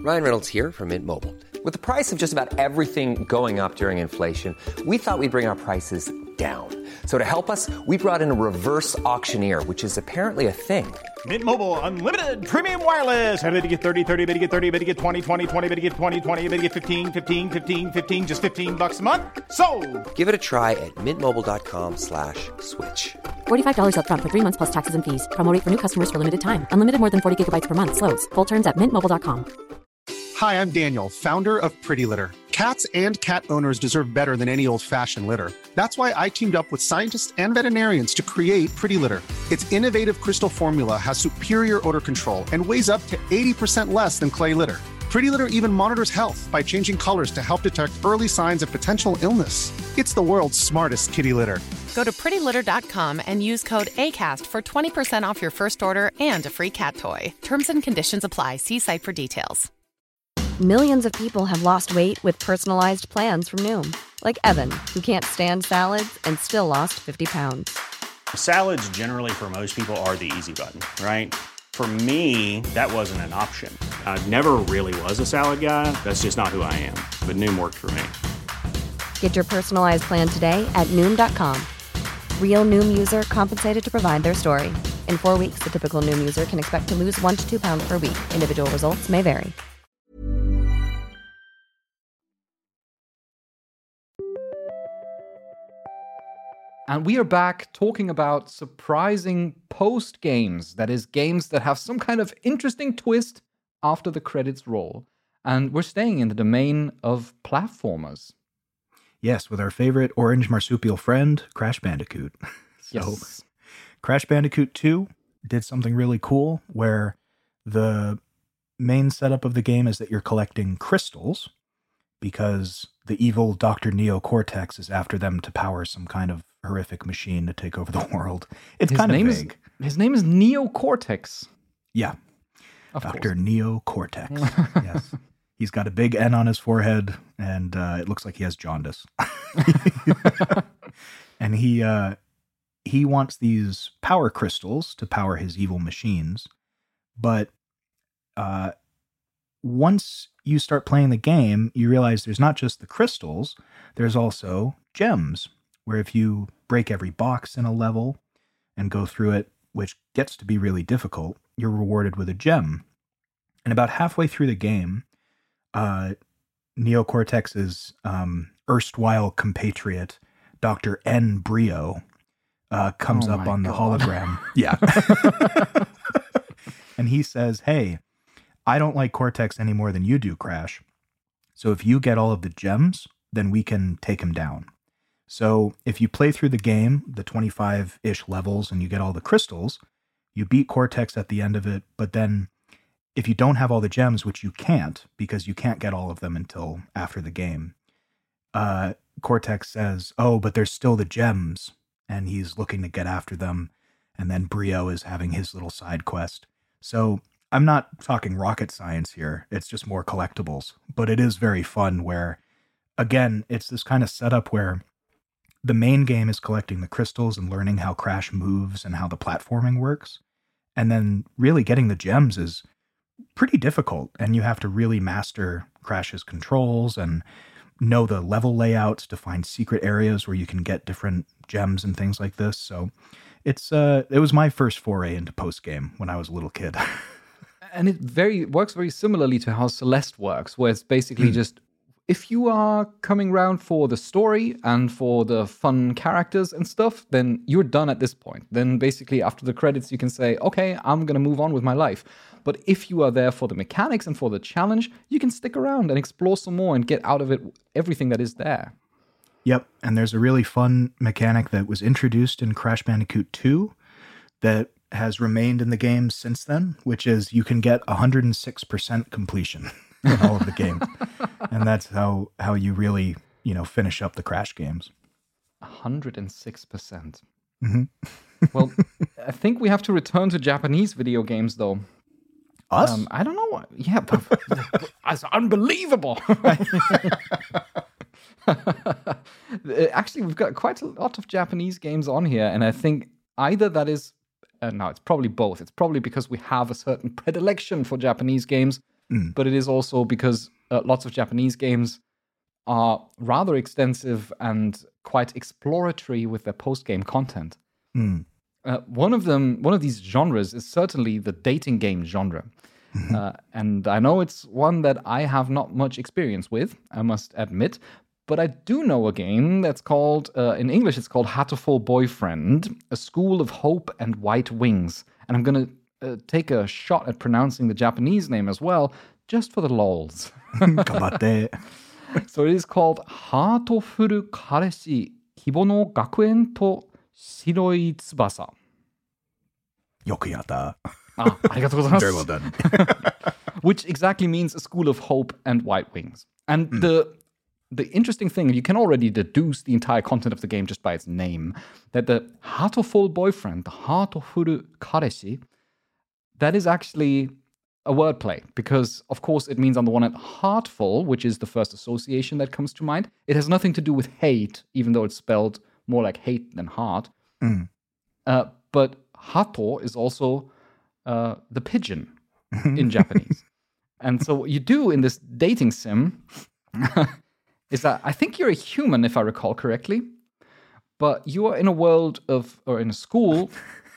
Ryan Reynolds here from Mint Mobile. With the price of just about everything going up during inflation, we thought we'd bring our prices down. So to help us, we brought in a reverse auctioneer, which is apparently a thing. Mint Mobile Unlimited Premium Wireless. How to get thirty, thirty, bit to get thirty, bit to get twenty, twenty, twenty, bit to get twenty, twenty, bit to get fifteen, fifteen, fifteen, fifteen, just fifteen bucks a month? Sold! Give it a try at mintmobile.com slash switch. forty-five dollars up front for three months plus taxes and fees. Promo rate for new customers for limited time. Unlimited more than forty gigabytes per month. Slows full terms at mint mobile dot com. Hi, I'm Daniel, founder of Pretty Litter. Cats and cat owners deserve better than any old-fashioned litter. That's why I teamed up with scientists and veterinarians to create Pretty Litter. Its innovative crystal formula has superior odor control and weighs up to eighty percent less than clay litter. Pretty Litter even monitors health by changing colors to help detect early signs of potential illness. It's the world's smartest kitty litter. Go to pretty litter dot com and use code ACAST for twenty percent off your first order and a free cat toy. Terms and conditions apply. See site for details. Millions of people have lost weight with personalized plans from Noom. Like Evan, who can't stand salads and still lost fifty pounds. Salads generally for most people are the easy button, right? For me, that wasn't an option. I never really was a salad guy. That's just not who I am. But Noom worked for me. Get your personalized plan today at Noom dot com. Real Noom user compensated to provide their story. In four weeks, the typical Noom user can expect to lose one to two pounds per week. Individual results may vary. And we are back talking about surprising post games. That is, games that have some kind of interesting twist after the credits roll. And we're staying in the domain of platformers. Yes, with our favorite orange marsupial friend, Crash Bandicoot. so, Yes. Crash Bandicoot two did something really cool where the main setup of the game is that you're collecting crystals because the evil Doctor Neo Cortex is after them to power some kind of horrific machine to take over the world. It's His kind of name vague. Is, his name is Neo Cortex. Yeah. Of Doctor course. Neo Cortex. Yes. He's got a big N on his forehead, and uh, it looks like he has jaundice. and he uh, he wants these power crystals to power his evil machines. But uh, once you start playing the game, you realize there's not just the crystals, there's also gems, where if you break every box in a level and go through it, which gets to be really difficult, you're rewarded with a gem. And about halfway through the game, uh, Neo Cortex's um, erstwhile compatriot, Doctor N. Brio, uh, comes Oh up my on the God. hologram. Yeah. And he says, hey, I don't like Cortex any more than you do, Crash. So if you get all of the gems, then we can take him down. So if you play through the game, the twenty-five-ish levels, and you get all the crystals, you beat Cortex at the end of it. But then if you don't have all the gems, which you can't, because you can't get all of them until after the game, uh, Cortex says, oh, but there's still the gems. And he's looking to get after them. And then Brio is having his little side quest. So I'm not talking rocket science here. It's just more collectibles. But it is very fun where, again, it's this kind of setup where the main game is collecting the crystals and learning how Crash moves and how the platforming works. And then really getting the gems is pretty difficult. And you have to really master Crash's controls and know the level layouts to find secret areas where you can get different gems and things like this. So it's uh, it was my first foray into post-game when I was a little kid. And it very works very similarly to how Celeste works, where it's basically just, if you are coming round for the story and for the fun characters and stuff, then you're done at this point. Then basically after the credits, you can say, okay, I'm going to move on with my life. But if you are there for the mechanics and for the challenge, you can stick around and explore some more and get out of it everything that is there. Yep, and there's a really fun mechanic that was introduced in Crash Bandicoot two that has remained in the game since then, which is you can get one hundred six percent completion in all of the game. And that's how, how you really, you know, finish up the Crash games. one hundred six percent. Mm-hmm. Well, I think we have to return to Japanese video games, though. Us? Um, I don't know what. Yeah, but, it's unbelievable. Actually, we've got quite a lot of Japanese games on here, and I think either that is, uh, no, it's probably both. It's probably because we have a certain predilection for Japanese games, Mm. but it is also because uh, lots of Japanese games are rather extensive and quite exploratory with their post-game content. Mm. Uh, one of them, one of these genres is certainly the dating game genre. Mm-hmm. Uh, and I know it's one that I have not much experience with, I must admit. But I do know a game that's called, uh, in English, it's called Hatoful Boyfriend, A School of Hope and White Wings. And I'm going to uh, take a shot at pronouncing the Japanese name as well, just for the lols. Kabate. So it is called Hatoful Kareshi Kibono Gakuen to Shiroi Tsubasa. Yokuyata. Ah, arigatou gozaimasu. Very well done. Which exactly means A School of Hope and White Wings. And mm. the the interesting thing, you can already deduce the entire content of the game just by its name, that the Hatoful Boyfriend, the Hatoful Kareshi, that is actually a wordplay, because of course it means on the one hand heartful, which is the first association that comes to mind. It has nothing to do with hate, even though it's spelled more like hate than heart. Mm. Uh, but hato is also uh, the pigeon in Japanese. And so what you do in this dating sim is that I think you're a human, if I recall correctly, but you are in a world of, or in a school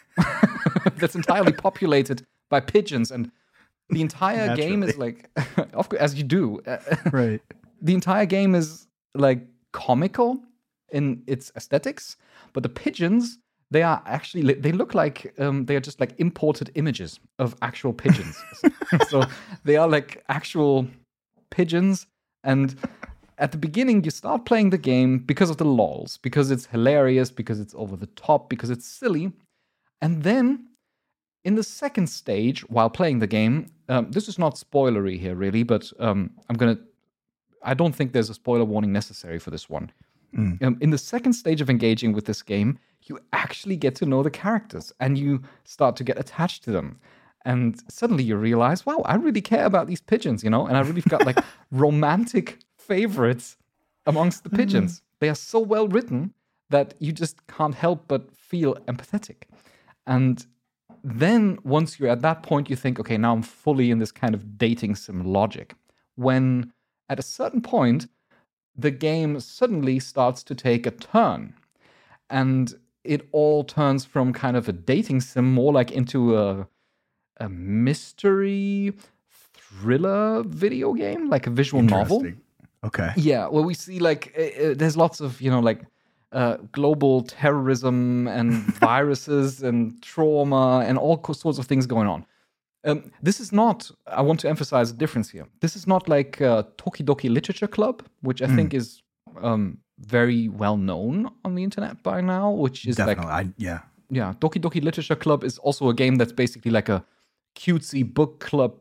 that's entirely populated by pigeons, and the entire Naturally. game is like, of course, as you do, Right. The entire game is like comical in its aesthetics, but the pigeons, they are actually, they look like, um, they are just like imported images of actual pigeons. So they are like actual pigeons, and at the beginning, you start playing the game because of the lols, because it's hilarious, because it's over the top, because it's silly. And then, in the second stage, while playing the game, um, this is not spoilery here, really, but um, I'm going to... I don't think there's a spoiler warning necessary for this one. Mm. Um, in the second stage of engaging with this game, you actually get to know the characters, and you start to get attached to them. And suddenly you realize, wow, I really care about these pigeons, you know? And I really got, like, romantic favorites amongst the pigeons. Mm. They are so well written that you just can't help but feel empathetic. And then once you're at that point, you think, okay, now I'm fully in this kind of dating sim logic. When at a certain point, the game suddenly starts to take a turn. And it all turns from kind of a dating sim more like into a, a mystery thriller video game, like a visual novel. Okay. Yeah, well, we see like uh, there's lots of, you know, like uh, global terrorism and viruses and trauma and all sorts of things going on. Um, this is not, I want to emphasize a difference here. This is not like uh, Tokidoki Literature Club, which I mm. think is um, very well known on the internet by now, which is Definitely. like... I, yeah. Yeah, Doki Doki Literature Club is also a game that's basically like a cutesy book club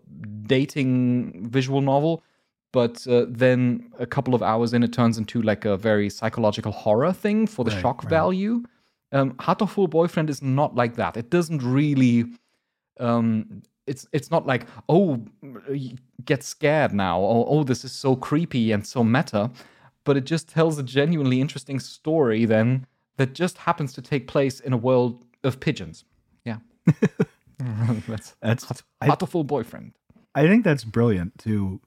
dating visual novel. But uh, then a couple of hours in, it turns into like a very psychological horror thing for the right, shock right. value. Um, Hatoful Boyfriend is not like that. It doesn't really... Um, it's it's not like, oh, get scared now. Or, oh, this is so creepy and so meta. But it just tells a genuinely interesting story then that just happens to take place in a world of pigeons. Yeah. that's that's Hatoful Boyfriend. I think that's brilliant to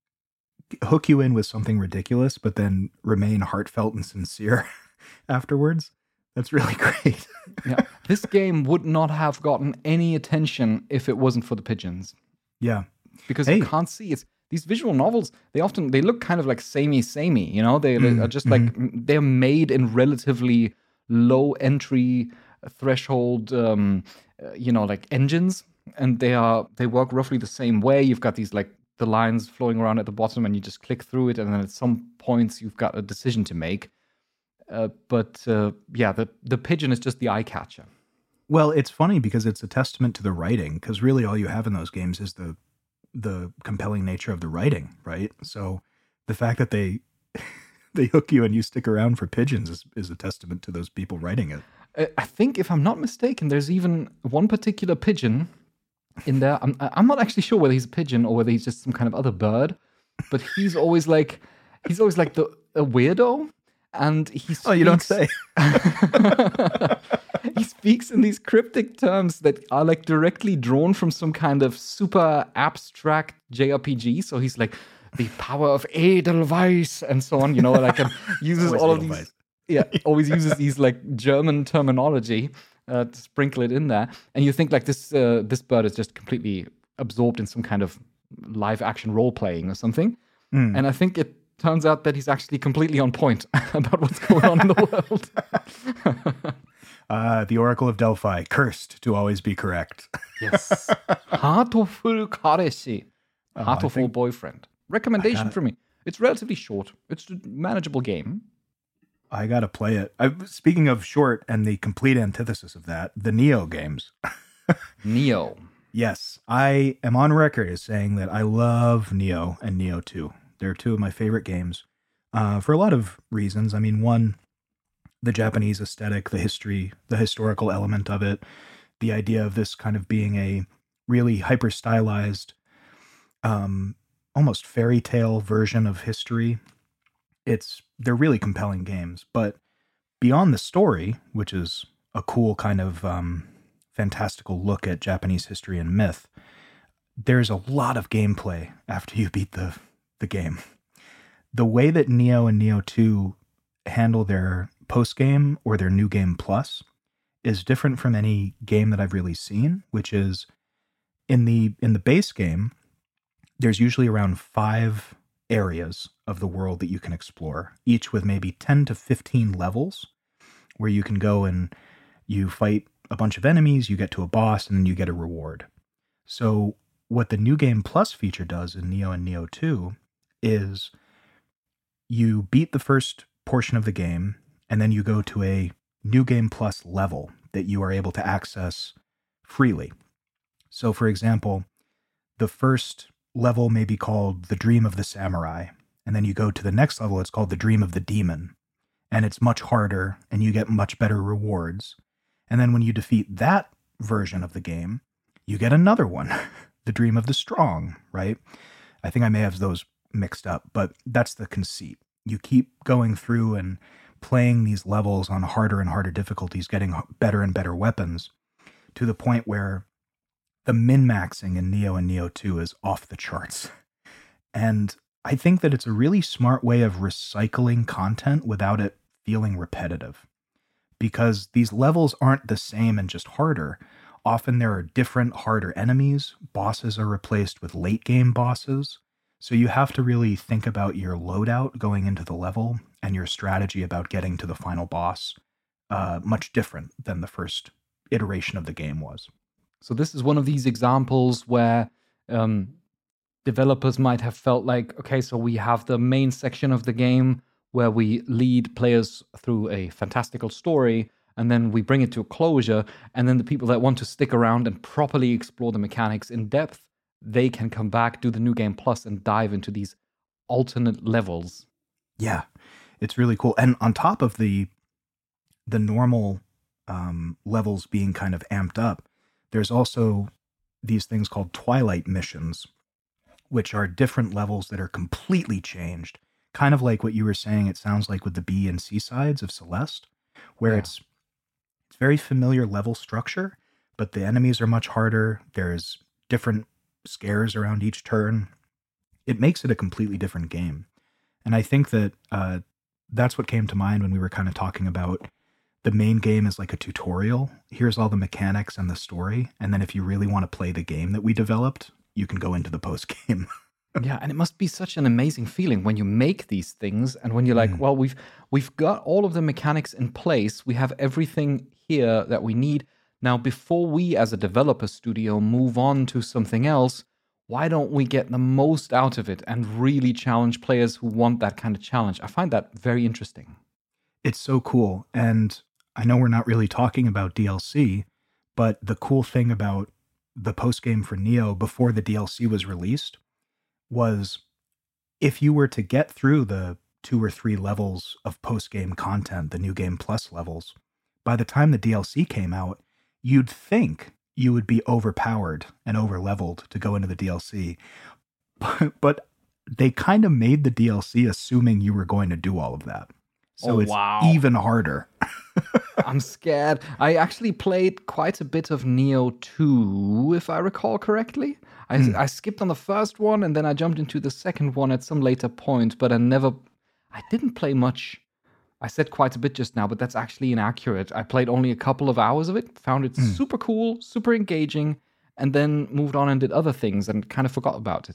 hook you in with something ridiculous, but then remain heartfelt and sincere afterwards. That's really great. Yeah, this game would not have gotten any attention if it wasn't for the pigeons. Yeah, because hey. you can't see it's these visual novels. They often they look kind of like samey, samey. You know, they, mm, they are just mm-hmm. like they're made in relatively low entry threshold. Um, uh, you know, like engines, and they are they work roughly the same way. You've got these like the lines flowing around at the bottom, and you just click through it, and then at some points you've got a decision to make. Uh, but uh, yeah, the, the pigeon is just the eye catcher. Well, it's funny because it's a testament to the writing, because really all you have in those games is the the compelling nature of the writing, right? So the fact that they they hook you and you stick around for pigeons is, is a testament to those people writing it. I think, if I'm not mistaken, there's even one particular pigeon in there. I'm, I'm not actually sure whether he's a pigeon or whether he's just some kind of other bird, but he's always like he's always like the a weirdo. And he speaks, oh, you don't say. He speaks in these cryptic terms that are like directly drawn from some kind of super abstract J R P G. So he's like, the power of Edelweiss and so on, you know, like and uses all of these, yeah, always uses these like German terminology uh, to sprinkle it in there. And you think like this, uh, this bird is just completely absorbed in some kind of live action role playing or something. Mm. And I think it turns out that he's actually completely on point about what's going on in the world. uh, the Oracle of Delphi, cursed to always be correct. Yes. Hatoful Kareshi. Oh, Hatoful think... boyfriend. Recommendation for me. It's relatively short. It's a manageable game. I gotta play it. I, speaking of short and the complete antithesis of that, the Nioh games. Nioh. Yes, I am on record as saying that I love Nioh and Nioh two. They're two of my favorite games uh, for a lot of reasons. I mean, one, the Japanese aesthetic, the history, the historical element of it, the idea of this kind of being a really hyper-stylized, um, almost fairy tale version of history. It's they're really compelling games. But beyond the story, which is a cool kind of um, fantastical look at Japanese history and myth, there's a lot of gameplay after you beat the the game. The way that Nioh and Nioh two handle their post-game or their new game plus is different from any game that I've really seen, which is in the in the base game, there's usually around five areas of the world that you can explore, each with maybe ten to fifteen levels where you can go and you fight a bunch of enemies, you get to a boss, and then you get a reward. So what the New Game Plus feature does in Nioh and Nioh two is you beat the first portion of the game, and then you go to a New Game Plus level that you are able to access freely. So, for example, the first level may be called The Dream of the Samurai, and then you go to the next level, it's called The Dream of the Demon, and it's much harder, and you get much better rewards. And then when you defeat that version of the game, you get another one, The Dream of the Strong, right? I think I may have those mixed up, but that's the conceit. You keep going through and playing these levels on harder and harder difficulties, getting better and better weapons, to the point where the min-maxing in Nioh and Nioh two is off the charts. And I think that it's a really smart way of recycling content without it feeling repetitive. Because these levels aren't the same and just harder. Often there are different, harder enemies. Bosses are replaced with late-game bosses. So you have to really think about your loadout going into the level and your strategy about getting to the final boss uh, much different than the first iteration of the game was. So this is one of these examples where um, developers might have felt like, okay, so we have the main section of the game where we lead players through a fantastical story, and then we bring it to a closure, and then the people that want to stick around and properly explore the mechanics in depth, they can come back, do the New Game Plus, and dive into these alternate levels. Yeah, it's really cool. And on top of the the normal um, levels being kind of amped up, there's also these things called Twilight missions, which are different levels that are completely changed. Kind of like what you were saying, it sounds like with the B and C sides of Celeste, where yeah. it's it's very familiar level structure, but the enemies are much harder. There's different scares around each turn. It makes it a completely different game. And I think that uh, that's what came to mind when we were kind of talking about the main game is like a tutorial. Here's all the mechanics and the story. And then if you really want to play the game that we developed, you can go into the post game. Yeah, and it must be such an amazing feeling when you make these things and when you're like, mm. well, we've we've got all of the mechanics in place. We have everything here that we need. Now, before we as a developer studio move on to something else, why don't we get the most out of it and really challenge players who want that kind of challenge? I find that very interesting. It's so cool. And I know we're not really talking about D L C, but the cool thing about the post-game for Nioh before the D L C was released was if you were to get through the two or three levels of post-game content, the New Game Plus levels, by the time the D L C came out, you'd think you would be overpowered and over-leveled to go into the D L C. But, but they kind of made the D L C assuming you were going to do all of that. So oh, it's wow. even harder. I'm scared. I actually played quite a bit of Neo two, if I recall correctly. I, mm. I skipped on the first one, and then I jumped into the second one at some later point, but I never... I didn't play much. I said quite a bit just now, but that's actually inaccurate. I played only a couple of hours of it, found it mm. super cool, super engaging, and then moved on and did other things and kind of forgot about it.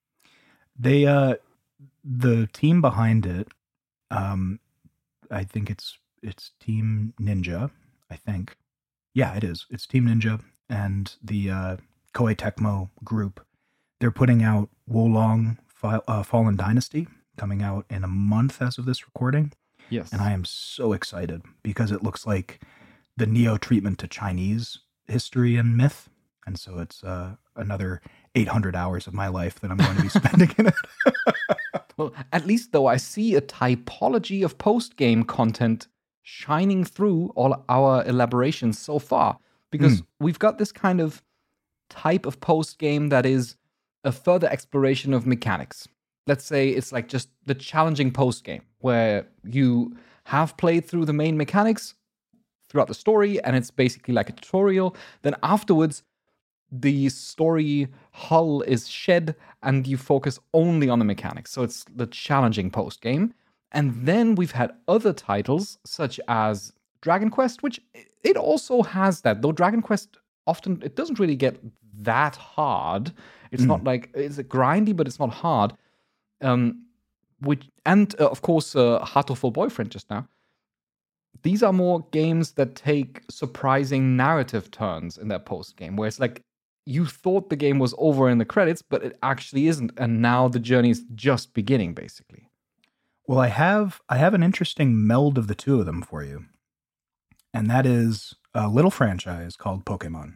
They, uh, the team behind it, um, I think it's it's Team Ninja, I think. Yeah, it is. It's Team Ninja and the uh, Koei Tecmo group. They're putting out Wolong Fa- uh, Fallen Dynasty, coming out in a month as of this recording. Yes. And I am so excited because it looks like the Neo treatment to Chinese history and myth. And so it's uh, another eight hundred hours of my life that I'm going to be spending in it. Well, at least though I see a typology of post-game content shining through all our elaborations so far. Because mm. we've got this kind of type of post-game that is a further exploration of mechanics. Let's say it's like just the challenging post-game, where you have played through the main mechanics throughout the story, and it's basically like a tutorial. Then afterwards, the story hull is shed, and you focus only on the mechanics. So it's the challenging post-game. And then we've had other titles, such as Dragon Quest, which it also has that, though Dragon Quest often, it doesn't really get that hard. It's mm. not like, it's grindy, but it's not hard. Um, which and uh, of course, uh, Heartful Boyfriend just now. These are more games that take surprising narrative turns in their post game, where it's like you thought the game was over in the credits, but it actually isn't, and now the journey is just beginning, basically. Well, I have I have an interesting meld of the two of them for you, and that is a little franchise called Pokemon.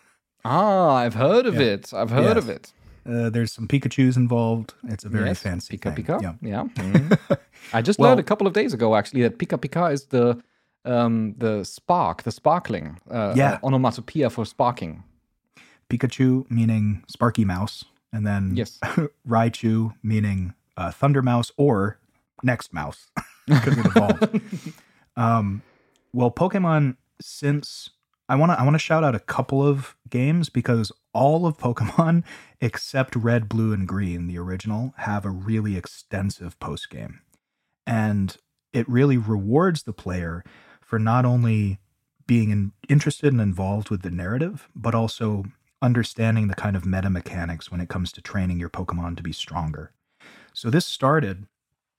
Ah, I've heard of yeah. it. I've heard yes. of it. Uh, there's some Pikachus involved. It's a very yes, fancy Pika thing. Pika. Yeah. yeah. Mm-hmm. I just well, learned a couple of days ago, actually, that Pika Pika is the um, the spark, the sparkling. Uh, yeah. Onomatopoeia for sparking. Pikachu meaning Sparky Mouse, and then yes. Raichu meaning uh, Thunder Mouse or Next Mouse because it evolved. um, well, Pokemon, since I want to, I want to shout out a couple of games because all of Pokemon except Red, Blue, and Green, the original, have a really extensive post game, and it really rewards the player for not only being in, interested and involved with the narrative, but also understanding the kind of meta mechanics when it comes to training your Pokemon to be stronger. So this started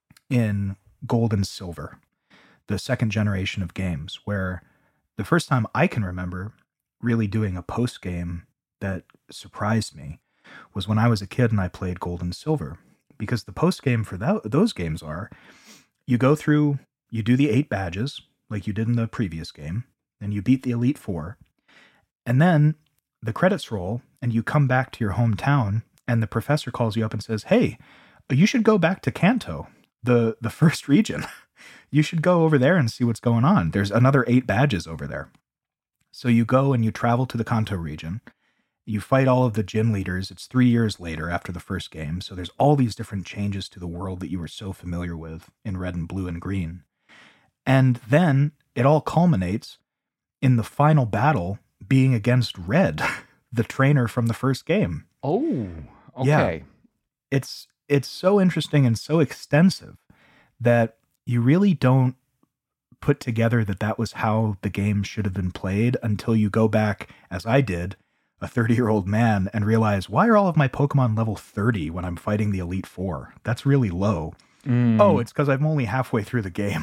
in Gold and Silver, the second generation of games, where the first time I can remember really doing a post game that surprised me was when I was a kid and I played Gold and Silver, because the post game for that, those games are you go through, you do the eight badges like you did in the previous game, and you beat the Elite Four, and then the credits roll and you come back to your hometown and the professor calls you up and says, hey, you should go back to Kanto, the, the first region. You should go over there and see what's going on. There's another eight badges over there. So you go and you travel to the Kanto region. You fight all of the gym leaders. It's three years later after the first game. So there's all these different changes to the world that you were so familiar with in Red and Blue and Green. And then it all culminates in the final battle being against Red, the trainer from the first game. Oh, okay. Yeah. It's it's so interesting and so extensive that you really don't put together that that was how the game should have been played until you go back, as I did, a thirty-year-old man, and realize, why are all of my Pokemon level thirty when I'm fighting the Elite Four? That's really low. Mm. Oh, it's because I'm only halfway through the game.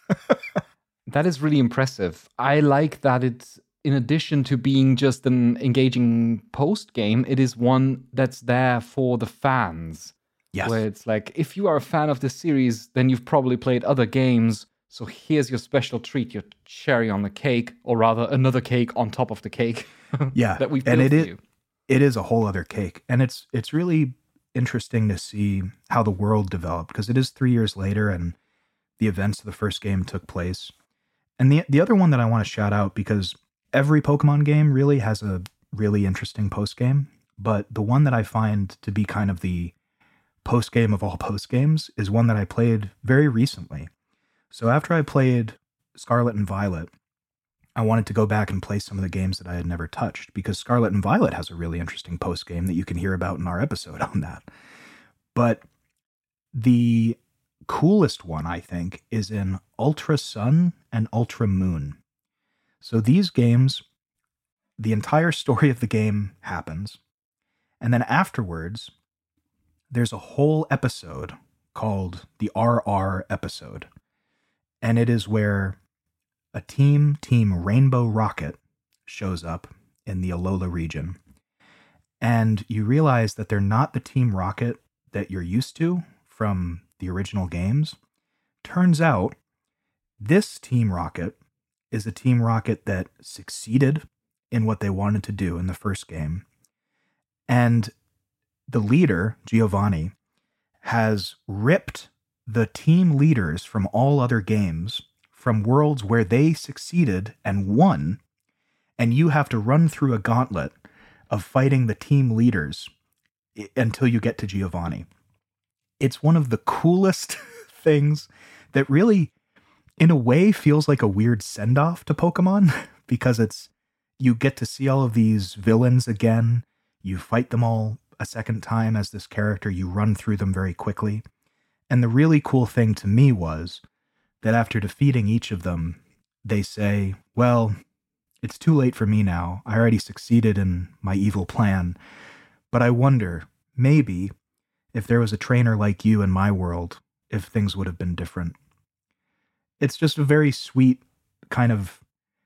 That is really impressive. I like that it's, in addition to being just an engaging post game, it is one that's there for the fans. Yes. Where it's like, if you are a fan of this series, then you've probably played other games. So here's your special treat, your cherry on the cake, or rather another cake on top of the cake. Yeah. that we've built and it for is, you. It is a whole other cake. And it's it's really interesting to see how the world developed, because it is three years later and the events of the first game took place. And the the other one that I want to shout out, because every Pokemon game really has a really interesting post game, but the one that I find to be kind of the post game of all post games is one that I played very recently, So after I played Scarlet and Violet, I wanted to go back and play some of the games that I had never touched, because Scarlet and Violet has a really interesting post-game that you can hear about in our episode on that. But the coolest one, I think, is in Ultra Sun and Ultra Moon. So these games, the entire story of the game happens, and then afterwards, there's a whole episode called the R R episode, and it is where a team, Team Rainbow Rocket, shows up in the Alola region, and you realize that they're not the Team Rocket that you're used to from the original games. Turns out, this Team Rocket is a Team Rocket that succeeded in what they wanted to do in the first game, and the leader, Giovanni, has ripped the team leaders from all other games from worlds where they succeeded and won, and you have to run through a gauntlet of fighting the team leaders until you get to Giovanni. It's one of the coolest things that really, in a way, feels like a weird send-off to Pokemon, because it's, you get to see all of these villains again, you fight them all a second time as this character, you run through them very quickly. And the really cool thing to me was that after defeating each of them, they say, well, it's too late for me now. I already succeeded in my evil plan. But I wonder, maybe, if there was a trainer like you in my world, if things would have been different. It's just a very sweet kind of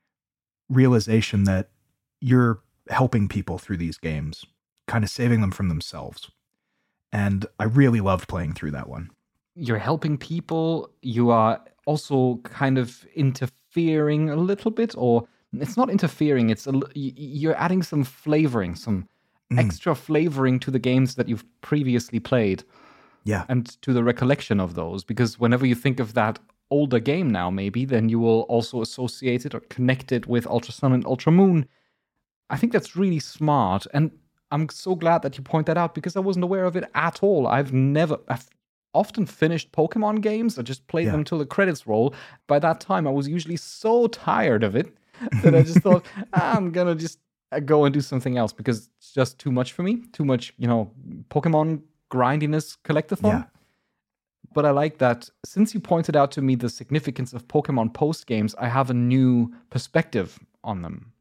realization that you're helping people through these games, kind of saving them from themselves. And I really loved playing through that one. You're helping people. You are also kind of interfering a little bit, or it's not interfering. It's a, you're adding some flavoring, some mm. extra flavoring to the games that you've previously played. Yeah. And to the recollection of those, because whenever you think of that older game now, maybe, then you will also associate it or connect it with Ultra Sun and Ultra Moon. I think that's really smart. And I'm so glad that you point that out, because I wasn't aware of it at all. I've never, I've often finished Pokemon games. I just played yeah. them until the credits roll. By that time, I was usually so tired of it that I just thought, I'm going to just go and do something else, because it's just too much for me. Too much, you know, Pokemon grindiness, collectathon. Yeah. But I like that since you pointed out to me the significance of Pokemon post games, I have a new perspective on them.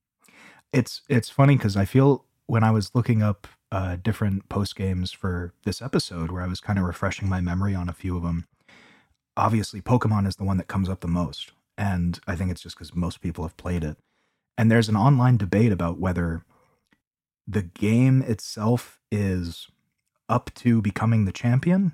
It's, it's funny because I feel when I was looking up uh, different post games for this episode, where I was kind of refreshing my memory on a few of them, obviously Pokemon is the one that comes up the most. And I think it's just because most people have played it. And there's an online debate about whether the game itself is up to becoming the champion,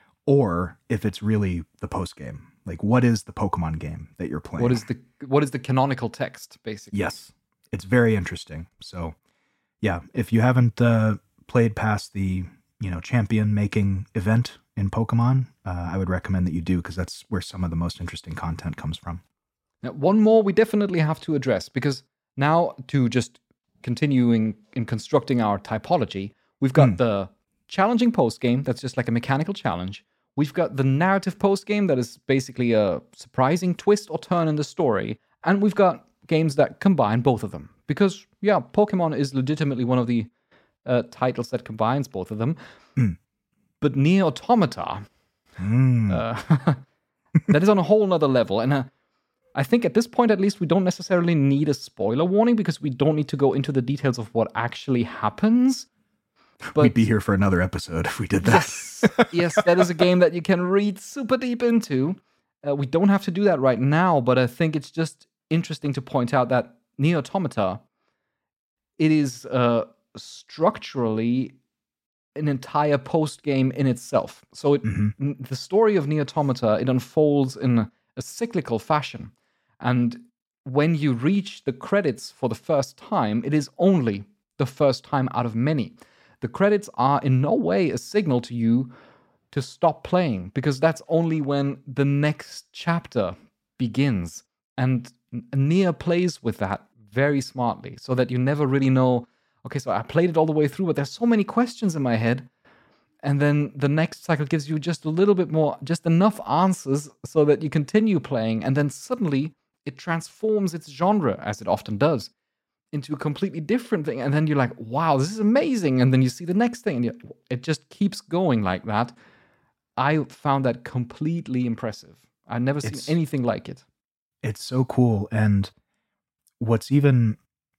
or if it's really the post game. Like, what is the Pokemon game that you're playing? What is the what is the canonical text, basically? Yes. It's very interesting. So, yeah, if you haven't uh, played past the, you know, champion making event in Pokemon, uh, I would recommend that you do, because that's where some of the most interesting content comes from. Now, one more we definitely have to address, because now, to just continuing in constructing our typology, we've got mm. the challenging post game that's just like a mechanical challenge. We've got the narrative post game that is basically a surprising twist or turn in the story, and we've got games that combine both of them. Because, yeah, Pokemon is legitimately one of the uh, titles that combines both of them. Mm. But Nier Automata, mm. uh, that is on a whole nother level. And uh, I think at this point, at least, we don't necessarily need a spoiler warning, because we don't need to go into the details of what actually happens. But we'd be here for another episode if we did that. Yes, yes, that is a game that you can read super deep into. Uh, we don't have to do that right now, but I think it's just interesting to point out that Nier Automata, it is uh, structurally an entire post-game in itself. So it, mm-hmm. n- the story of Nier Automata, it unfolds in a cyclical fashion. And when you reach the credits for the first time, it is only the first time out of many. The credits are in no way a signal to you to stop playing, because that's only when the next chapter begins. And Nier plays with that very smartly, so that you never really know, okay, so I played it all the way through, but there's so many questions in my head. and then the next cycle gives you just a little bit more, just enough answers so that you continue playing, and then suddenly it transforms its genre, as it often does, into a completely different thing, and then you're like, wow, this is amazing, and then you see the next thing, and you, it just keeps going like that. I found that completely impressive. I've never seen it's, anything like it. It's so cool, and what's even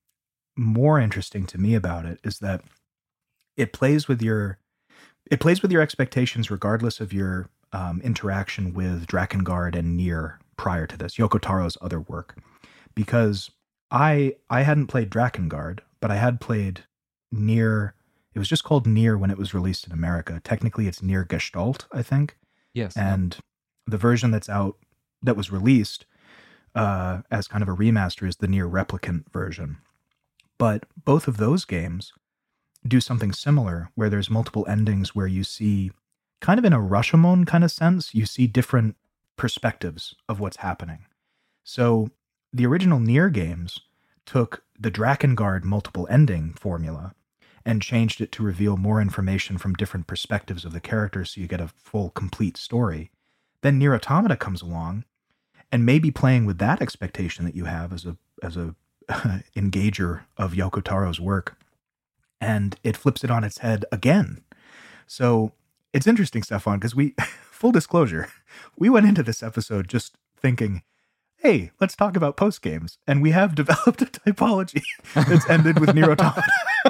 more interesting to me about it is that it plays with your it plays with your expectations regardless of your um, interaction with Drakengard and Nier prior to this, Yoko Taro's other work. Because I I hadn't played Drakengard, but I had played Nier. It was just called Nier when it was released in America. Technically, it's Nier Gestalt, I think. Yes. And the version that's out, that was released uh, as kind of a remaster, is the Nier Replicant version. But both of those games do something similar, where there's multiple endings where you see, kind of in a Rashomon kind of sense, you see different perspectives of what's happening. So the original Nier games took the Drakengard multiple ending formula and changed it to reveal more information from different perspectives of the characters so you get a full, complete story. Then Nier Automata comes along, and maybe playing with that expectation that you have as a as a engager of Yoko Taro's work, and it flips it on its head again. So it's interesting, Stefan, because we, full disclosure, we went into this episode just thinking, hey, let's talk about post games, and we have developed a typology that's ended with Nier Automata.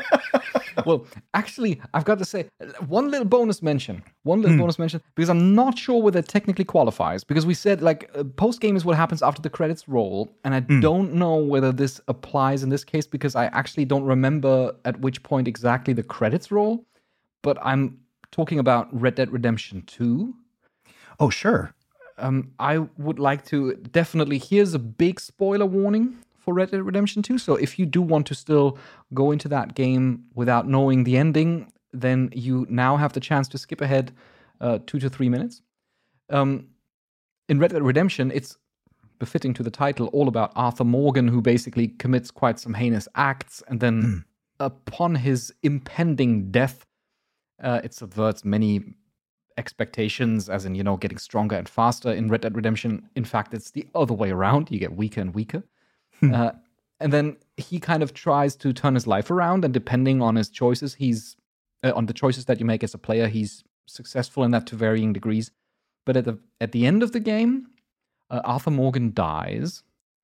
Well, actually, I've got to say, one little bonus mention. One little mm. bonus mention, because I'm not sure whether it technically qualifies, because we said, like, uh, post-game is what happens after the credits roll, and I mm. don't know whether this applies in this case, because I actually don't remember at which point exactly the credits roll, but I'm talking about Red Dead Redemption two. Oh, sure. Um, I would like to definitely, here's a big spoiler warning for Red Dead Redemption two. So if you do want to still go into that game without knowing the ending, then you now have the chance to skip ahead uh, two to three minutes. Um, in Red Dead Redemption, it's befitting to the title, all about Arthur Morgan, who basically commits quite some heinous acts, and then mm. upon his impending death, uh, it subverts many expectations, as in, you know, getting stronger and faster. In Red Dead Redemption, in fact, it's the other way around. You get weaker and weaker. Uh, and then he kind of tries to turn his life around, and depending on his choices, he's uh, on the choices that you make as a player, he's successful in that to varying degrees. But at the at the end of the game, uh, Arthur Morgan dies,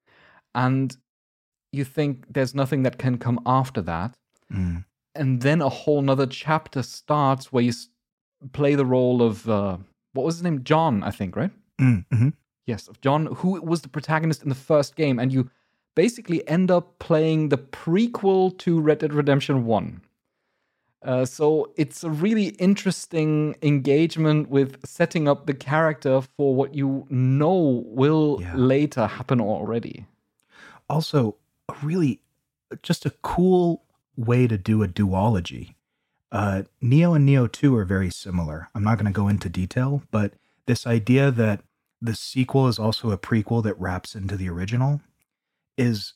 and you think there's nothing that can come after that. Mm. And then a whole nother chapter starts where you s- play the role of, uh, what was his name? John, I think, right? Mm-hmm. Yes, of John, who was the protagonist in the first game, and you basically end up playing the prequel to Red Dead Redemption one. Uh, so it's a really interesting engagement with setting up the character for what you know will yeah. later happen already. Also, a really, just a cool way to do a duology. Uh, Neo and Neo two are very similar. I'm not going to go into detail, but this idea that the sequel is also a prequel that wraps into the original is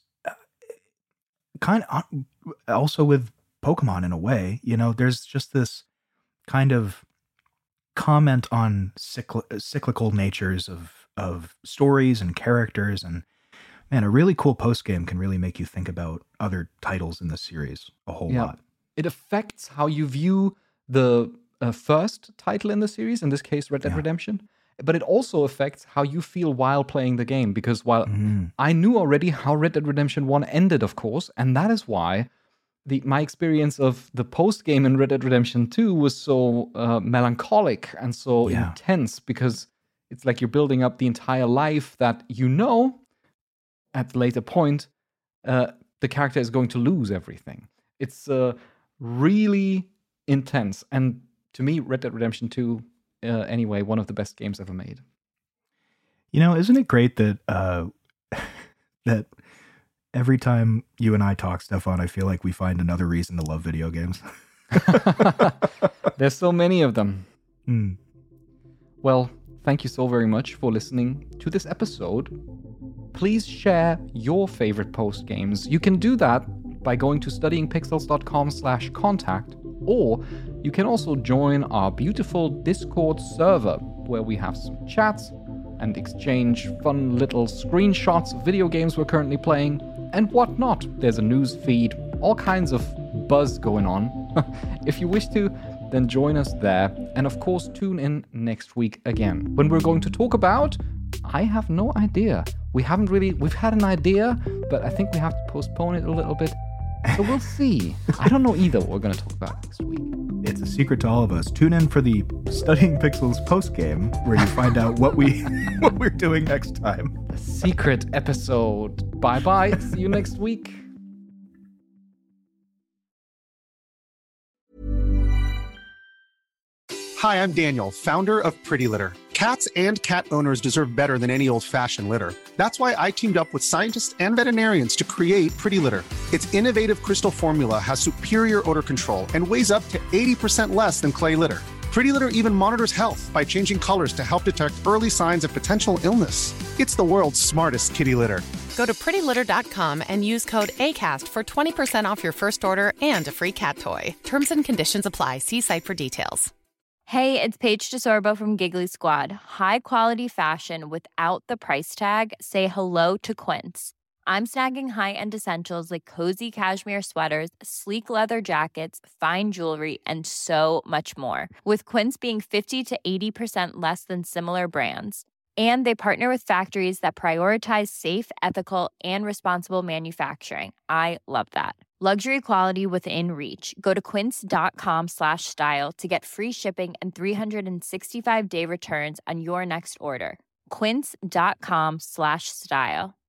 kind of also with Pokemon in a way. You know, there's just this kind of comment on cycl- cyclical natures of of stories and characters, and man, a really cool post game can really make you think about other titles in the series a whole yeah. lot. It affects how you view the uh, first title in the series, in this case, Red Dead yeah. Redemption. But it also affects how you feel while playing the game, because while mm. I knew already how Red Dead Redemption one ended, of course, and that is why the my experience of the post-game in Red Dead Redemption two was so uh, melancholic and so yeah. intense, because it's like you're building up the entire life that you know at the later point uh, the character is going to lose everything. It's uh, really intense, and to me, Red Dead Redemption two, Uh, anyway, one of the best games ever made. You know, isn't it great that uh, that every time you and I talk, Stefan, I feel like we find another reason to love video games? There's so many of them. Mm. Well, thank you so very much for listening to this episode. Please share your favorite post games. You can do that by going to studyingpixels.com slash contact, or You can also join our beautiful Discord server, where we have some chats and exchange fun little screenshots of video games we're currently playing and whatnot. There's a news feed, all kinds of buzz going on. If you wish to, then join us there. And of course, tune in next week again, when we're going to talk about... I have no idea. We haven't really... We've had an idea, but I think we have to postpone it a little bit. So we'll see. I don't know either what we're going to talk about next week. It's a secret to all of us. Tune in for the Studying Pixels post-game, where you find out what, we, what we're doing next time. A secret episode. Bye-bye. See you next week. Hi, I'm Daniel, founder of Pretty Litter. Cats and cat owners deserve better than any old-fashioned litter. That's why I teamed up with scientists and veterinarians to create Pretty Litter. Its innovative crystal formula has superior odor control and weighs up to eighty percent less than clay litter. Pretty Litter even monitors health by changing colors to help detect early signs of potential illness. It's the world's smartest kitty litter. Go to pretty litter dot com and use code ACAST for twenty percent off your first order and a free cat toy. Terms and conditions apply. See site for details. Hey, it's Paige DeSorbo from Giggly Squad. High quality fashion without the price tag. Say hello to Quince. I'm snagging high-end essentials like cozy cashmere sweaters, sleek leather jackets, fine jewelry, and so much more. With Quince being fifty to eighty percent less than similar brands. And they partner with factories that prioritize safe, ethical, and responsible manufacturing. I love that. Luxury quality within reach. Go to quince.com slash style to get free shipping and three sixty-five day returns on your next order. Quince.com slash style.